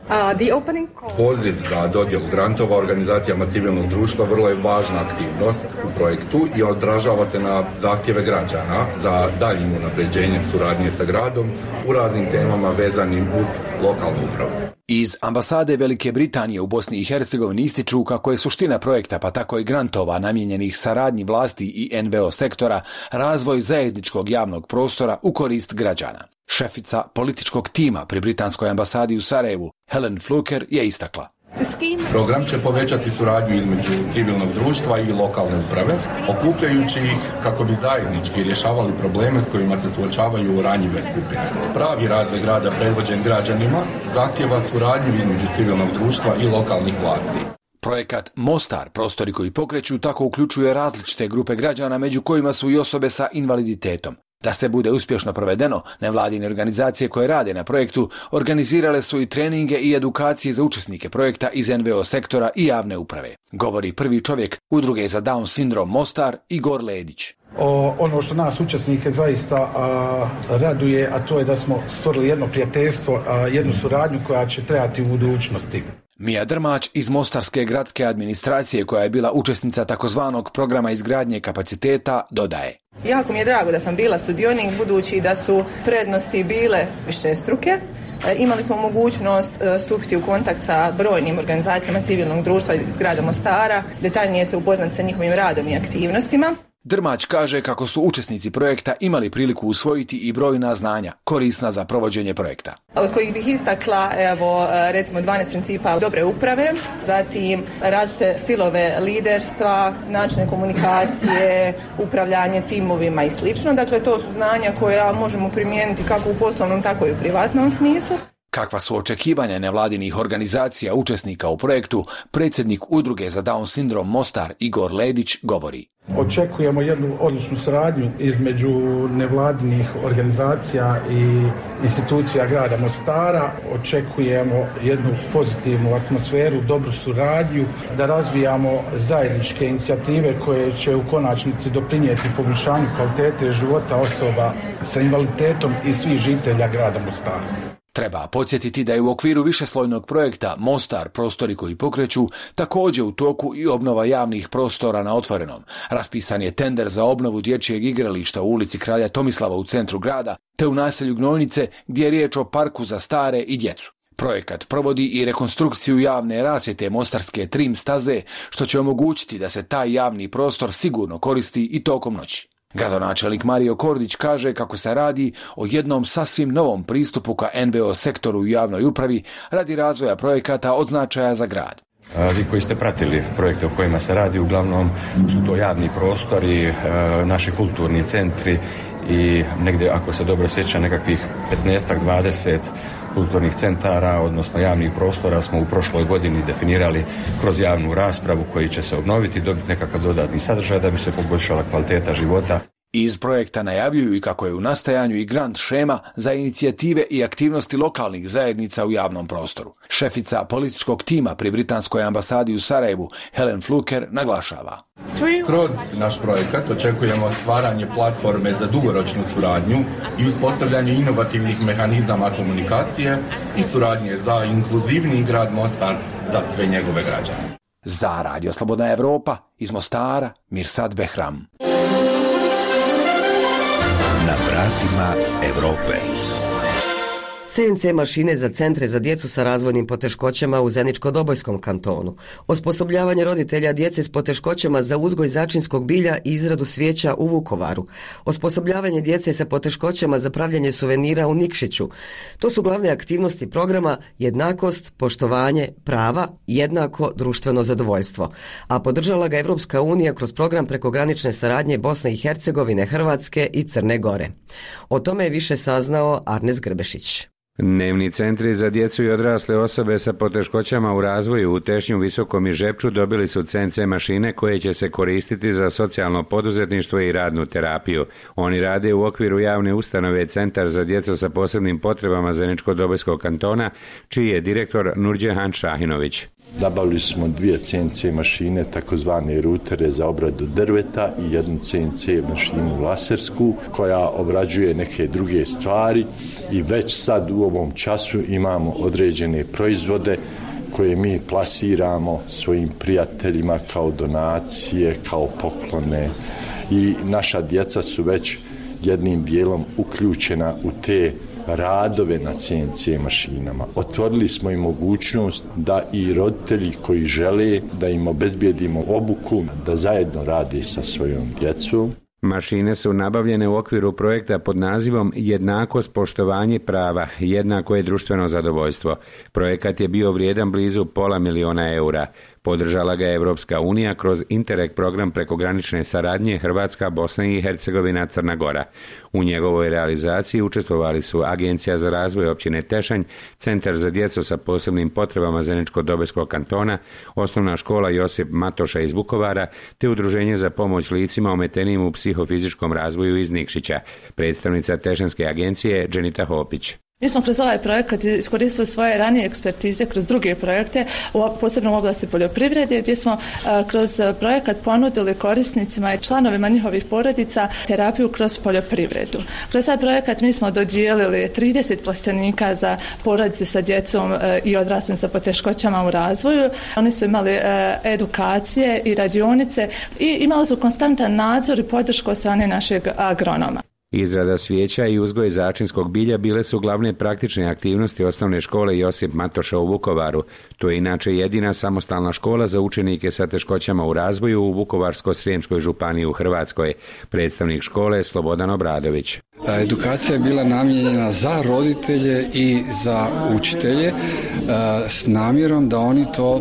Poziv za dodjelu grantova organizacijama civilnog društva vrlo je važna aktivnost u projektu i odražava se na zahtjeve građana za daljnjim unapređenjem suradnje sa gradom u raznim temama vezanim uz lokalnu upravu. Iz ambasade Velike Britanije u Bosni i Hercegovini ističu kako je suština projekta, pa tako i grantova namijenjenih saradnji vlasti i en ve o sektora, razvoj zajedničkog javnog prostora u korist građana. Šefica političkog tima pri Britanskoj ambasadi u Sarajevu, Helen Fluker, je istakla. Program će povećati suradnju između civilnog društva i lokalne uprave, okupljajući ih kako bi zajednički rješavali probleme s kojima se suočavaju ranjive skupine. Pravi razvoj grada predvođen građanima zahtjeva suradnju između civilnog društva i lokalnih vlasti. Projekat Mostar, prostori koji pokreću, tako uključuje različite grupe građana, među kojima su i osobe sa invaliditetom. Da se bude uspješno provedeno, nevladine organizacije koje rade na projektu organizirale su i treninge i edukacije za učesnike projekta iz en ve o sektora i javne uprave. Govori prvi čovjek Udruge za Down sindrom Mostar, Igor Ledić. O, ono što nas učesnike zaista a, raduje, a to je da smo stvorili jedno prijateljstvo, a, jednu suradnju koja će trajati u budućnosti. Mija Drmać iz Mostarske gradske administracije, koja je bila učesnica takozvanog programa izgradnje kapaciteta, dodaje. Jako mi je drago da sam bila sudionik, budući da su prednosti bile višestruke. Imali smo mogućnost stupiti u kontakt sa brojnim organizacijama civilnog društva iz grada Mostara, detaljnije se upoznati sa njihovim radom i aktivnostima. Drmać kaže kako su učesnici projekta imali priliku usvojiti i brojna znanja korisna za provođenje projekta. Od kojih bih istakla, evo, recimo dvanaest principa dobre uprave, zatim različite stilove liderstva, načine komunikacije, upravljanje timovima i slično. Dakle, to su znanja koja možemo primijeniti kako u poslovnom, tako i u privatnom smislu. Kakva su očekivanja nevladinih organizacija učesnika u projektu, predsjednik Udruge za Down sindrom Mostar Igor Ledić govori. Očekujemo jednu odličnu suradnju između nevladinih organizacija i institucija grada Mostara. Očekujemo jednu pozitivnu atmosferu, dobru suradnju, da razvijamo zajedničke inicijative koje će u konačnici doprinijeti poboljšanju kvalitete života osoba sa invaliditetom i svih žitelja grada Mostara. Treba podsjetiti da je u okviru višeslojnog projekta Mostar, prostori koji pokreću, također u toku i obnova javnih prostora na otvorenom. Raspisan je tender za obnovu dječjeg igrališta u ulici Kralja Tomislava u centru grada, te u naselju Gnojnice, gdje je riječ o parku za stare i djecu. Projekat provodi i rekonstrukciju javne rasvjete Mostarske trim staze, što će omogućiti da se taj javni prostor sigurno koristi i tokom noći. Gradonačelnik Mario Kordić kaže kako se radi o jednom sasvim novom pristupu ka en ve o sektoru u javnoj upravi radi razvoja projekata od značaja za grad. Vi koji ste pratili projekte o kojima se radi, uglavnom su to javni prostori, naši kulturni centri i negdje, ako se dobro sjeća, nekakvih petnaest do dvadeset kulturnih centara, odnosno javnih prostora smo u prošloj godini definirali kroz javnu raspravu koji će se obnoviti, dobiti nekakav dodatni sadržaj da bi se poboljšala kvaliteta života. Iz projekta najavljuju i kako je u nastajanju i grant šema za inicijative i aktivnosti lokalnih zajednica u javnom prostoru. Šefica političkog tima pri Britanskoj ambasadi u Sarajevu, Helen Fluker, naglašava. Kroz naš projekat očekujemo stvaranje platforme za dugoročnu suradnju i uspostavljanje inovativnih mehanizama komunikacije i suradnje za inkluzivni grad Mostar za sve njegove građane. Za Radio Slobodna Evropa iz Mostara, Mirsad Behram. Na vratima Evrope. ce en ce mašine za centre za djecu sa razvojnim poteškoćama u Zeničko-Dobojskom kantonu, osposobljavanje roditelja djece s poteškoćama za uzgoj začinskog bilja i izradu svijeća u Vukovaru, osposobljavanje djece sa poteškoćama za pravljanje suvenira u Nikšiću. To su glavne aktivnosti programa Jednakost, poštovanje, prava, jednako društveno zadovoljstvo, a podržala ga Evropska unija kroz program prekogranične saradnje Bosne i Hercegovine, Hrvatske i Crne Gore. O tome je više saznao Arnes Grbešić. Dnevni centri za djecu i odrasle osobe sa poteškoćama u razvoju u Tešnju, Visokom i Žepču dobili su ce en ce mašine koje će se koristiti za socijalno poduzetništvo i radnu terapiju. Oni rade u okviru javne ustanove Centar za djecu sa posebnim potrebama Zeničko-Dobojskog kantona, čiji je direktor Nurđehan Šahinović. Nabavili smo dvije C N C mašine, takozvane rutere za obradu drveta i jednu C N C mašinu lasersku koja obrađuje neke druge stvari i već sad u ovom času imamo određene proizvode koje mi plasiramo svojim prijateljima kao donacije, kao poklone i naša djeca su već jednim dijelom uključena u te radove na C N C mašinama. Otvorili smo i mogućnost da i roditelji koji žele da im obezbijedimo obuku, da zajedno rade sa svojom djecom. Mašine su nabavljene u okviru projekta pod nazivom Jednakost, poštovanje prava, jednako je društveno zadovoljstvo. Projekat je bio vrijedan blizu pola miliona eura. Podržala ga je Evropska unija kroz Interreg program prekogranične saradnje Hrvatska, Bosna i Hercegovina, Crna Gora. U njegovoj realizaciji učestvovali su Agencija za razvoj općine Tešanj, Centar za djecu sa posebnim potrebama Zeničko-Dobojskog kantona, Osnovna škola Josip Matoša iz Vukovara, te Udruženje za pomoć licima ometenim u psihofizičkom razvoju iz Nikšića. Predstavnica Tešanjske agencije Dženita Hopić. Mi smo kroz ovaj projekat iskoristili svoje ranije ekspertize kroz druge projekte, posebno u oblasti poljoprivrede, gdje smo kroz projekat ponudili korisnicima i članovima njihovih porodica terapiju kroz poljoprivredu. Kroz taj projekat mi smo dodijelili trideset plastenika za porodice sa djecom i odraslim sa poteškoćama u razvoju. Oni su imali edukacije i radionice i imali su konstantan nadzor i podršku od strane našeg agronoma. Izrada svijeća i uzgoj začinskog bilja bile su glavne praktične aktivnosti osnovne škole Josip Matoša u Vukovaru. To je inače jedina samostalna škola za učenike sa teškoćama u razvoju u Vukovarsko-srijemskoj županiji u Hrvatskoj. Predstavnik škole je Slobodan Obradović. Edukacija je bila namijenjena za roditelje i za učitelje s namjerom da oni to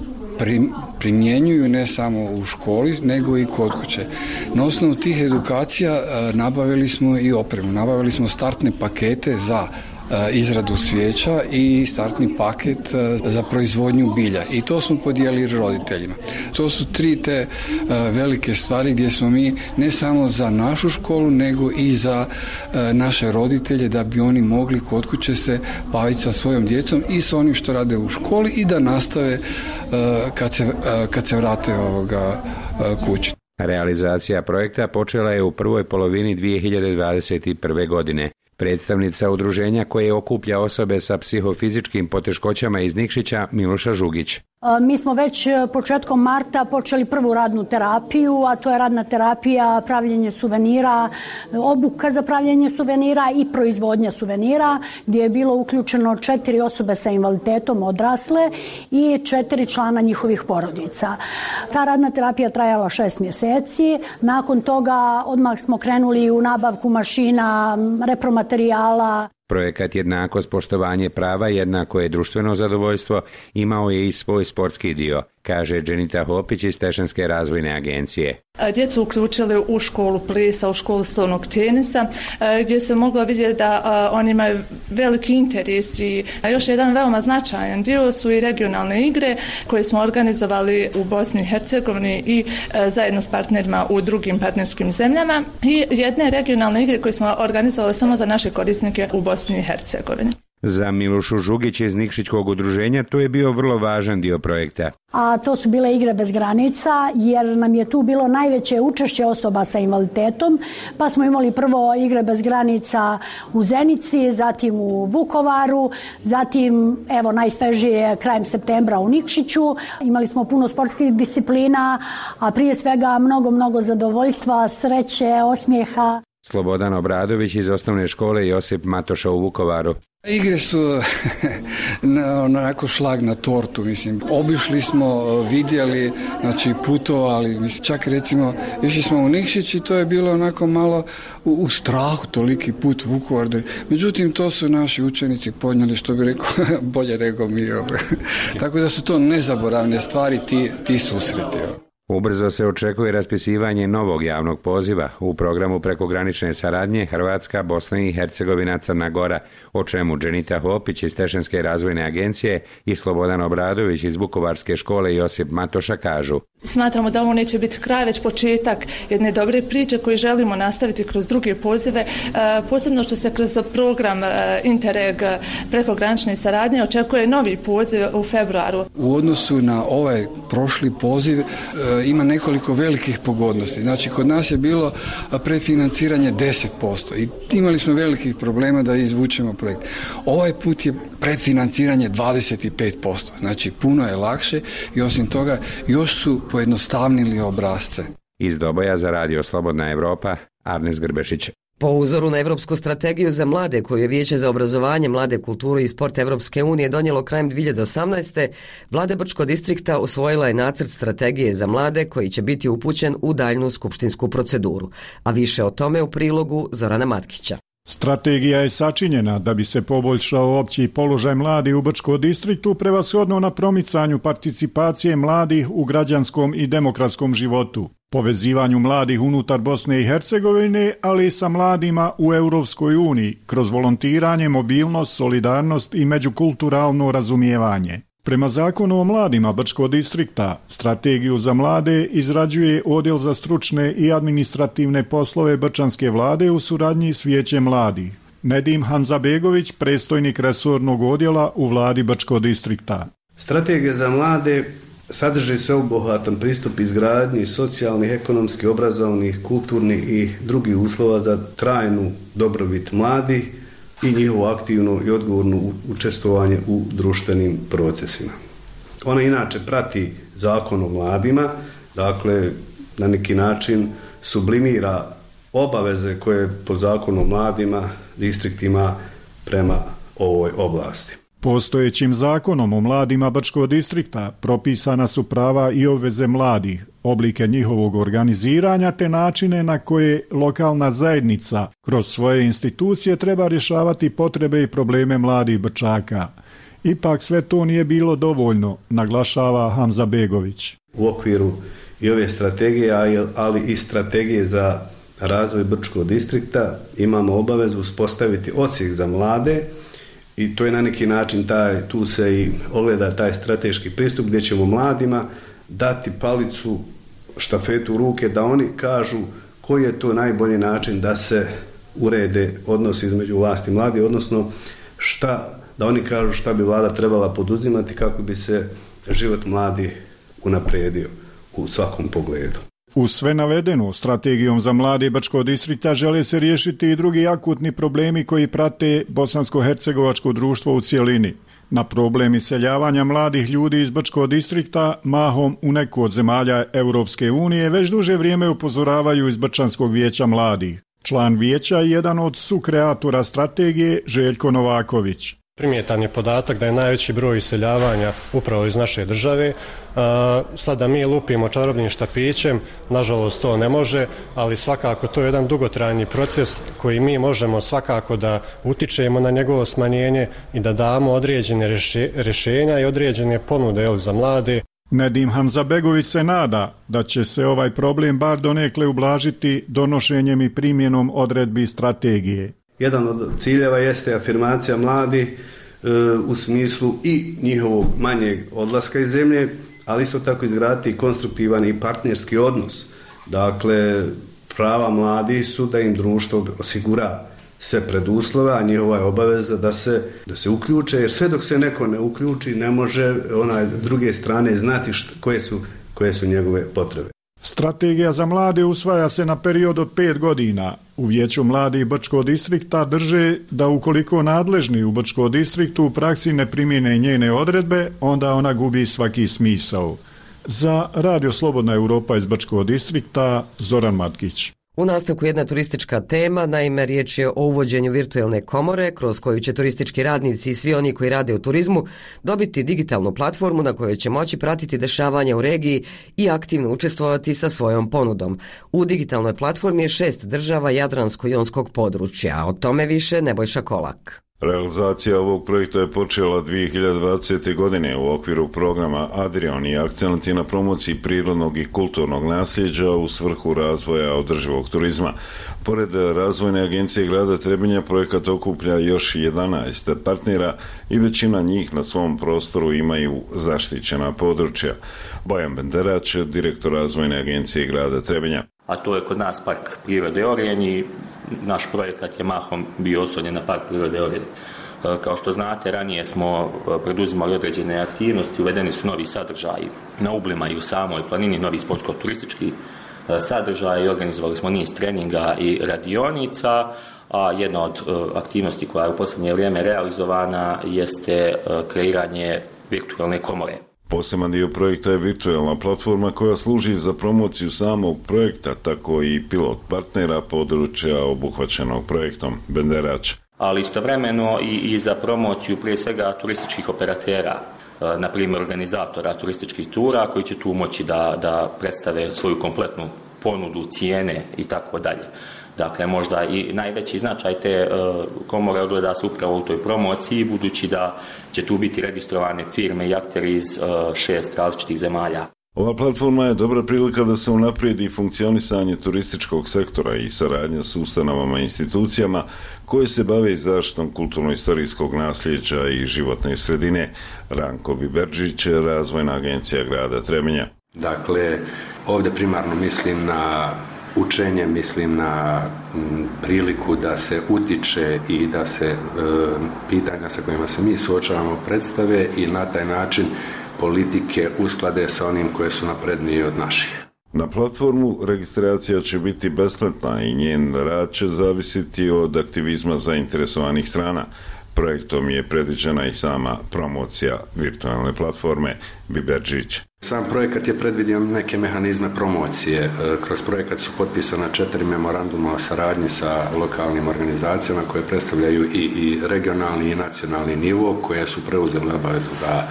primjenjuju ne samo u školi, nego i kod kuće. Na osnovu tih edukacija nabavili smo i opremu. Nabavili smo startne pakete za izradu svijeća i startni paket za proizvodnju bilja. I to smo podijelili roditeljima. To su tri te velike stvari gdje smo mi ne samo za našu školu, nego i za naše roditelje da bi oni mogli kod kuće se baviti sa svojom djecom i sa onim što rade u školi i da nastave kad se, kad se vrate ovoga kući. Realizacija projekta počela je u prvoj polovini dvije hiljade dvadeset prve. godine. Predstavnica udruženja koje okuplja osobe sa psihofizičkim poteškoćama iz Nikšića, Miloša Žugić. Mi smo već početkom marta počeli prvu radnu terapiju, a to je radna terapija, pravljenje suvenira, obuka za pravljenje suvenira i proizvodnja suvenira, gdje je bilo uključeno četiri osobe sa invaliditetom odrasle i četiri člana njihovih porodica. Ta radna terapija trajala šest mjeseci. Nakon toga odmah smo krenuli u nabavku mašina, repromaterijala. Projekat Jednakost, poštovanje prava, jednako je društveno zadovoljstvo, imao je i svoj sportski dio, kaže Dženita Hopić iz Tešanjske razvojne agencije. Djecu uključili u školu plesa, u školu stolnog tenisa, gdje se moglo vidjeti da oni imaju veliki interes i još jedan veoma značajan dio su i regionalne igre koje smo organizovali u Bosni i Hercegovini i zajedno s partnerima u drugim partnerskim zemljama i jedne regionalne igre koje smo organizovali samo za naše korisnike u Bosni i Hercegovini. Za Milošu Žugić iz Nikšićkog udruženja to je bio vrlo važan dio projekta. A to su bile igre bez granica, jer nam je tu bilo najveće učešće osoba sa invaliditetom, pa smo imali prvo igre bez granica u Zenici, zatim u Vukovaru, zatim evo najsvežije krajem septembra u Nikšiću. Imali smo puno sportskih disciplina, a prije svega mnogo, mnogo zadovoljstva, sreće, osmijeha. Slobodan Obradović iz osnovne škole Josip Matoša u Vukovaru. Igre su onako šlag na tortu, mislim. Obišli smo, vidjeli, znači putovali, mislim, čak recimo, išli smo u Nikšić i to je bilo onako malo u, u strahu, toliki put Vukovar. Međutim, to su naši učenici podnijeli, što bi rekao, bolje nego mi. Tako da su to nezaboravne stvari, ti, ti susreti. Ubrzo se očekuje raspisivanje novog javnog poziva u programu prekogranične saradnje Hrvatska, Bosna i Hercegovina, Crna Gora, o čemu Dženita Hopić iz Tešenske razvojne agencije i Slobodan Obradović iz Vukovarske škole Josip Matoša kažu. Smatramo da ovo neće biti kraj, već početak jedne dobre priče koju želimo nastaviti kroz druge pozive, posebno što se kroz program Interreg prekogranične saradnje očekuje novi poziv u februaru. U odnosu na ovaj prošli poziv ima nekoliko velikih pogodnosti. Znači, kod nas je bilo predfinanciranje deset posto i imali smo velikih problema da izvučemo projekt. Ovaj put je predfinanciranje dvadeset pet posto. Znači, puno je lakše i osim toga još su pojednostavnili obrasce. Iz Doboja za Radio Slobodna Evropa, Arnes Grbešić. Po uzoru na Evropsku strategiju za mlade koju je Vijeće za obrazovanje, mlade, kulturu i sport Evropske unije donijelo krajem dvije hiljade osamnaeste. Vlada Brčkog distrikta usvojila je nacrt strategije za mlade koji će biti upućen u daljnu skupštinsku proceduru. A više o tome u prilogu Zorana Matkića. Strategija je sačinjena da bi se poboljšao opći položaj mladih u Brčkom distriktu, prevashodno na promicanju participacije mladih u građanskom i demokratskom životu, povezivanju mladih unutar Bosne i Hercegovine, ali i sa mladima u Europskoj uniji, kroz volontiranje, mobilnost, solidarnost i međukulturalno razumijevanje. Prema Zakonu o mladima Brčkog distrikta, strategiju za mlade izrađuje Odjel za stručne i administrativne poslove Brčanske vlade u suradnji s Vijećem mladih. Nedim Hanzabegović, predstojnik resornog odjela u vladi Brčkog distrikta. Strategija za mlade sadrži sveobuhvatan pristup izgradnji socijalnih, ekonomskih, obrazovnih, kulturnih i drugih uslova za trajnu dobrobit mladih i njihovo aktivno i odgovorno učestvovanje u društvenim procesima. Ona inače prati Zakon o mladima, dakle na neki način sublimira obaveze koje po Zakonu o mladima distriktima prema ovoj oblasti. Postojećim zakonom o mladima Brčkog distrikta propisana su prava i obveze mladih, oblike njihovog organiziranja te načine na koje lokalna zajednica kroz svoje institucije treba rješavati potrebe i probleme mladih Brčaka. Ipak sve to nije bilo dovoljno, naglašava Hamzabegović. U okviru i ove strategije, ali i strategije za razvoj Brčkog distrikta imamo obavezu uspostaviti odsjek za mlade. I to je na neki način, taj, tu se i ogleda taj strateški pristup gdje ćemo mladima dati palicu, štafetu u ruke da oni kažu koji je to najbolji način da se urede odnosi između vlasti i mladih, odnosno šta, da oni kažu šta bi vlada trebala poduzimati kako bi se život mladih unaprijedio u svakom pogledu. U sve navedeno, strategijom za mlade Brčkog distrikta žele se riješiti i drugi akutni problemi koji prate bosansko-hercegovačko društvo u cjelini. Na problem iseljavanja mladih ljudi iz Brčkog distrikta, mahom u neku od zemalja Europske unije, već duže vrijeme upozoravaju iz Brčanskog vijeća mladih. Član vijeća je jedan od sukreatora strategije, Željko Novaković. Primjetan je podatak da je najveći broj iseljavanja upravo iz naše države. Sada mi lupimo čarobnim štapićem, nažalost to ne može, ali svakako to je jedan dugotrajni proces koji mi možemo svakako da utičemo na njegovo smanjenje i da damo određene rješenja i određene ponude za mlade. Nedim Hamzabegović se nada da će se ovaj problem bar donekle ublažiti donošenjem i primjenom odredbi strategije. Jedan od ciljeva jeste afirmacija mladih e, u smislu i njihovog manjeg odlaska iz zemlje, ali isto tako izgraditi konstruktivan i partnerski odnos. Dakle, prava mladih su da im društvo osigura sve preduslove, a njihova je obaveza da se, da se uključe, jer sve dok se neko ne uključi ne može onaj druge strane znati što, koje su, koje su njegove potrebe. Strategija za mlade usvaja se na period od pet godina. U Vijeću mladih Brčkog distrikta drže da ukoliko nadležni u Brčkom distriktu u praksi ne primjene njene odredbe, onda ona gubi svaki smisao. Za Radio Slobodna Europa iz Brčkog distrikta, Zoran Matkić. U nastavku jedna turistička tema, naime riječ je o uvođenju virtualne komore kroz koju će turistički radnici i svi oni koji rade u turizmu dobiti digitalnu platformu na kojoj će moći pratiti dešavanja u regiji i aktivno učestvovati sa svojom ponudom. U digitalnoj platformi je šest država Jadransko-jonskog područja, a o tome više Nebojša Kolak. Realizacija ovog projekta je počela dvije hiljade dvadesete. godine u okviru programa Adrion i akcent je na promociji prirodnog i kulturnog nasljeđa u svrhu razvoja održivog turizma. Pored Razvojne agencije grada Trebinja, projekat okuplja još jedanaest partnera i većina njih na svom prostoru imaju zaštićena područja. Bojan Benderać, direktor Razvojne agencije grada Trebinja. A to je kod nas Park prirode Orjen i naš projekat je mahom bio oslonjen na Park prirode Orjen. Kao što znate, ranije smo preduzimali određene aktivnosti, uvedeni su novi sadržaji na ublima i u samoj planini, novi sportsko-turistički sadržaj, organizovali smo niz treninga i radionica, a jedna od aktivnosti koja je u posljednje vrijeme realizovana jeste kreiranje virtualne komore. Poseban dio projekta je virtualna platforma koja služi za promociju samog projekta, tako i pilot partnera područja obuhvaćenog projektom. Benderać. Ali istovremeno i, i za promociju prije svega turističkih operatera, na primjer organizatora turističkih tura koji će tu moći da, da predstave svoju kompletnu ponudu, cijene i tako dalje. Dakle, možda i najveći značaj te uh, komore ogleda se upravo u toj promociji, budući da će tu biti registrovane firme i akteri iz uh, šest različitih zemalja. Ova platforma je dobra prilika da se unaprijedi funkcionisanje turističkog sektora i saradnja s ustanovama i institucijama koje se bave zaštitom kulturno-istorijskog nasljeđa i životne sredine. Ranko Biberđić, Razvojna agencija grada Trebinja. Dakle, ovdje primarno mislim na učenje, mislim na m, priliku da se utiče i da se e, pitanja sa kojima se mi suočavamo predstave i na taj način politike usklade sa onim koje su naprednije od naših. Na platformu registracija će biti besplatna i njen rad će zavisiti od aktivizma zainteresovanih strana. Projektom je predviđena i sama promocija virtualne platforme. Biberđić. Sam projekat je predvidio neke mehanizme promocije. Kroz projekat su potpisana četiri memoranduma o saradnji sa lokalnim organizacijama koje predstavljaju i, i regionalni i nacionalni nivo, koje su preuzele obavezu da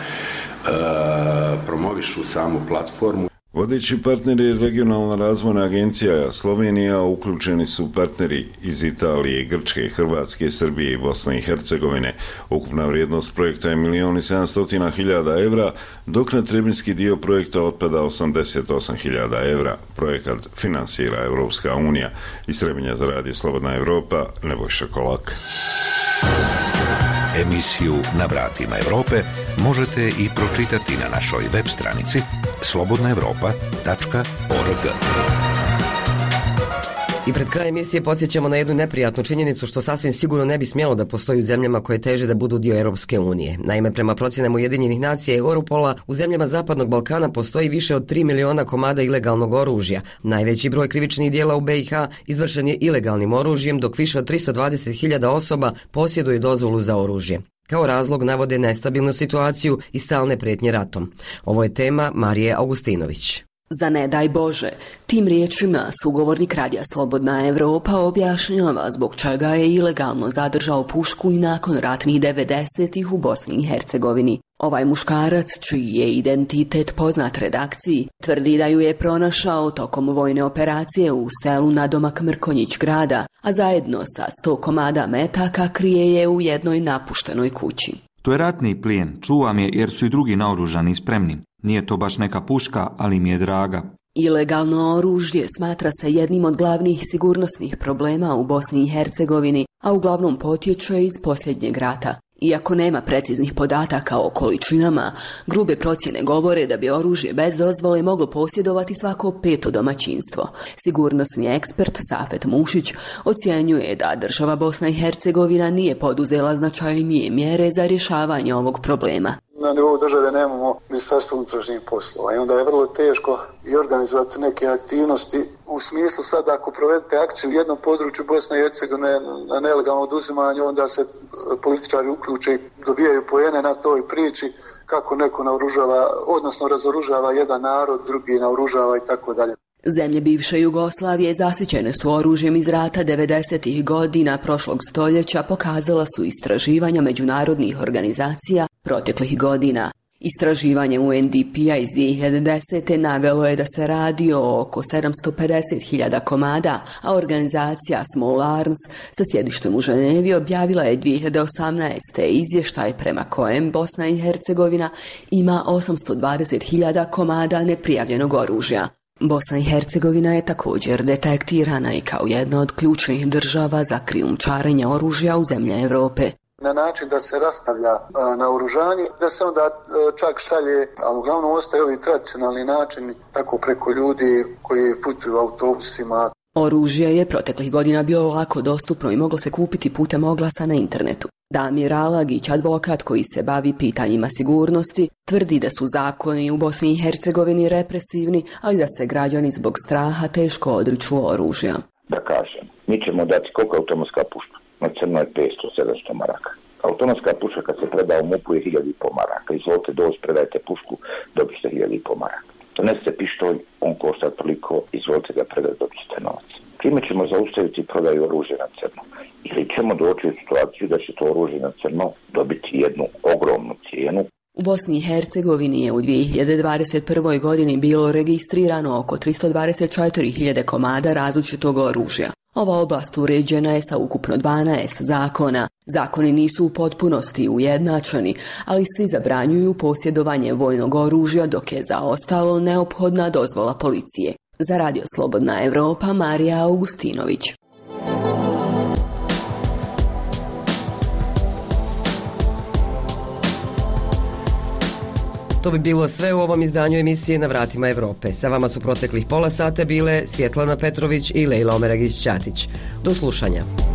e, promovišu samu platformu. Vodeći partneri Regionalna razvojna agencija Slovenija, uključeni su partneri iz Italije, Grčke, Hrvatske, Srbije i Bosne i Hercegovine. Ukupna vrijednost projekta je milijon i sedamstotina hiljada evra, dok na trebinski dio projekta otpada osamdeset osam hiljada evra. Projekat finansira Evropska unija. Iz Trebinja za radio Slobodna Evropa, Nebojša Kolak. Emisiju Na vratima Evrope možete i pročitati na našoj web stranici slobodna evropa tačka org. I pred krajem emisije podsjećamo na jednu neprijatnu činjenicu što sasvim sigurno ne bi smjelo da postoji u zemljama koje teže da budu dio Europske unije. Naime, prema procjenama Ujedinjenih nacija i Europola, u zemljama Zapadnog Balkana postoji više od tri miliona komada ilegalnog oružja. Najveći broj krivičnih dijela u B i H izvršen je ilegalnim oružjem, dok više od tristo dvadeset hiljada osoba posjeduje dozvolu za oružje. Kao razlog navode nestabilnu situaciju i stalne prijetnje ratom. Ovo je tema Marije Augustinović. Za ne daj Bože, tim riječima sugovornik radija Slobodna Evropa objašnjava zbog čega je ilegalno zadržao pušku i nakon ratnih devedesetih u Bosni i Hercegovini. Ovaj muškarac, čiji je identitet poznat redakciji, tvrdi da ju je pronašao tokom vojne operacije u selu nadomak Mrkonjić grada, a zajedno sa sto komada metaka krije je u jednoj napuštenoj kući. To je ratni plijen, čuvam je jer su i drugi naoružani i spremni. Nije to baš neka puška, ali mi je draga. Ilegalno oružje smatra se jednim od glavnih sigurnosnih problema u Bosni i Hercegovini, a uglavnom potječe iz posljednjeg rata. Iako nema preciznih podataka o količinama, grube procjene govore da bi oružje bez dozvole moglo posjedovati svako peto domaćinstvo. Sigurnosni ekspert Safet Mušić ocjenjuje da država Bosna i Hercegovina nije poduzela značajnije mjere za rješavanje ovog problema. Na nivou države nemamo ministarstvo unutrašnjih poslova i onda je vrlo teško i organizovati neke aktivnosti u smislu sad ako provedete akciju u jednom području Bosne i Hercegovine na nelegalno oduzimanje, onda se političari uključe i dobijaju poene na toj priči kako neko naoružava, odnosno razoružava jedan narod, drugi naoružava i tako dalje. Zemlje bivše Jugoslavije zasićene su oružjem iz rata devedesetih godina prošlog stoljeća, pokazala su istraživanja međunarodnih organizacija proteklih godina. Istraživanje U N D P-a iz dvije hiljade desete. navelo je da se radi o oko sedamsto pedeset hiljada komada, a organizacija Small Arms sa sjedištem u Ženevi objavila je dvije hiljade osamnaeste. izvještaj prema kojem Bosna i Hercegovina ima osamsto dvadeset hiljada komada neprijavljenog oružja. Bosna i Hercegovina je također detektirana i kao jedna od ključnih država za krijumčarenje oružja u zemlje Europe. Na način da se rastavlja na oružanje, da se onda čak šalje, a uglavnom ostaje ovi tradicionalni načini, tako preko ljudi koji putuju autobusima. Oružje je proteklih godina bilo lako dostupno i moglo se kupiti putem oglasa na internetu. Damir Alagić, advokat koji se bavi pitanjima sigurnosti, tvrdi da su zakoni u Bosni i Hercegovini represivni, ali da se građani zbog straha teško odriču oružja. Da kažem, mi ćemo dati koliko automatska puška? Na crno je petsto do sedamsto maraka. Automatska puška kad se preda u MUP-u je hiljadu i pol maraka. Izvolite doći, predajte pušku, dobite hiljadu i pol maraka. Donesite pištolj, on košta toliko, izvolite ga predati, dobite novac. Time ćemo zaustaviti prodaju oružja na crno. Ili ćemo doći u situaciju da će to oružje na crno dobiti jednu ogromnu cijenu. U Bosni i Hercegovini je u dvije hiljade dvadeset prvoj. godini bilo registrirano oko tristo dvadeset četiri hiljade komada različitog oružja. Ova oblast uređena je sa ukupno dvanaest zakona. Zakoni nisu u potpunosti ujednačeni, ali svi zabranjuju posjedovanje vojnog oružja, dok je za ostalo neophodna dozvola policije. Za Radio Slobodna Evropa, Marija Augustinović. To bi bilo sve u ovom izdanju emisije Na vratima Evrope. Sa vama su proteklih pola sata bile Svjetlana Petrović i Lejla Omeragić-Ćatić. Do slušanja.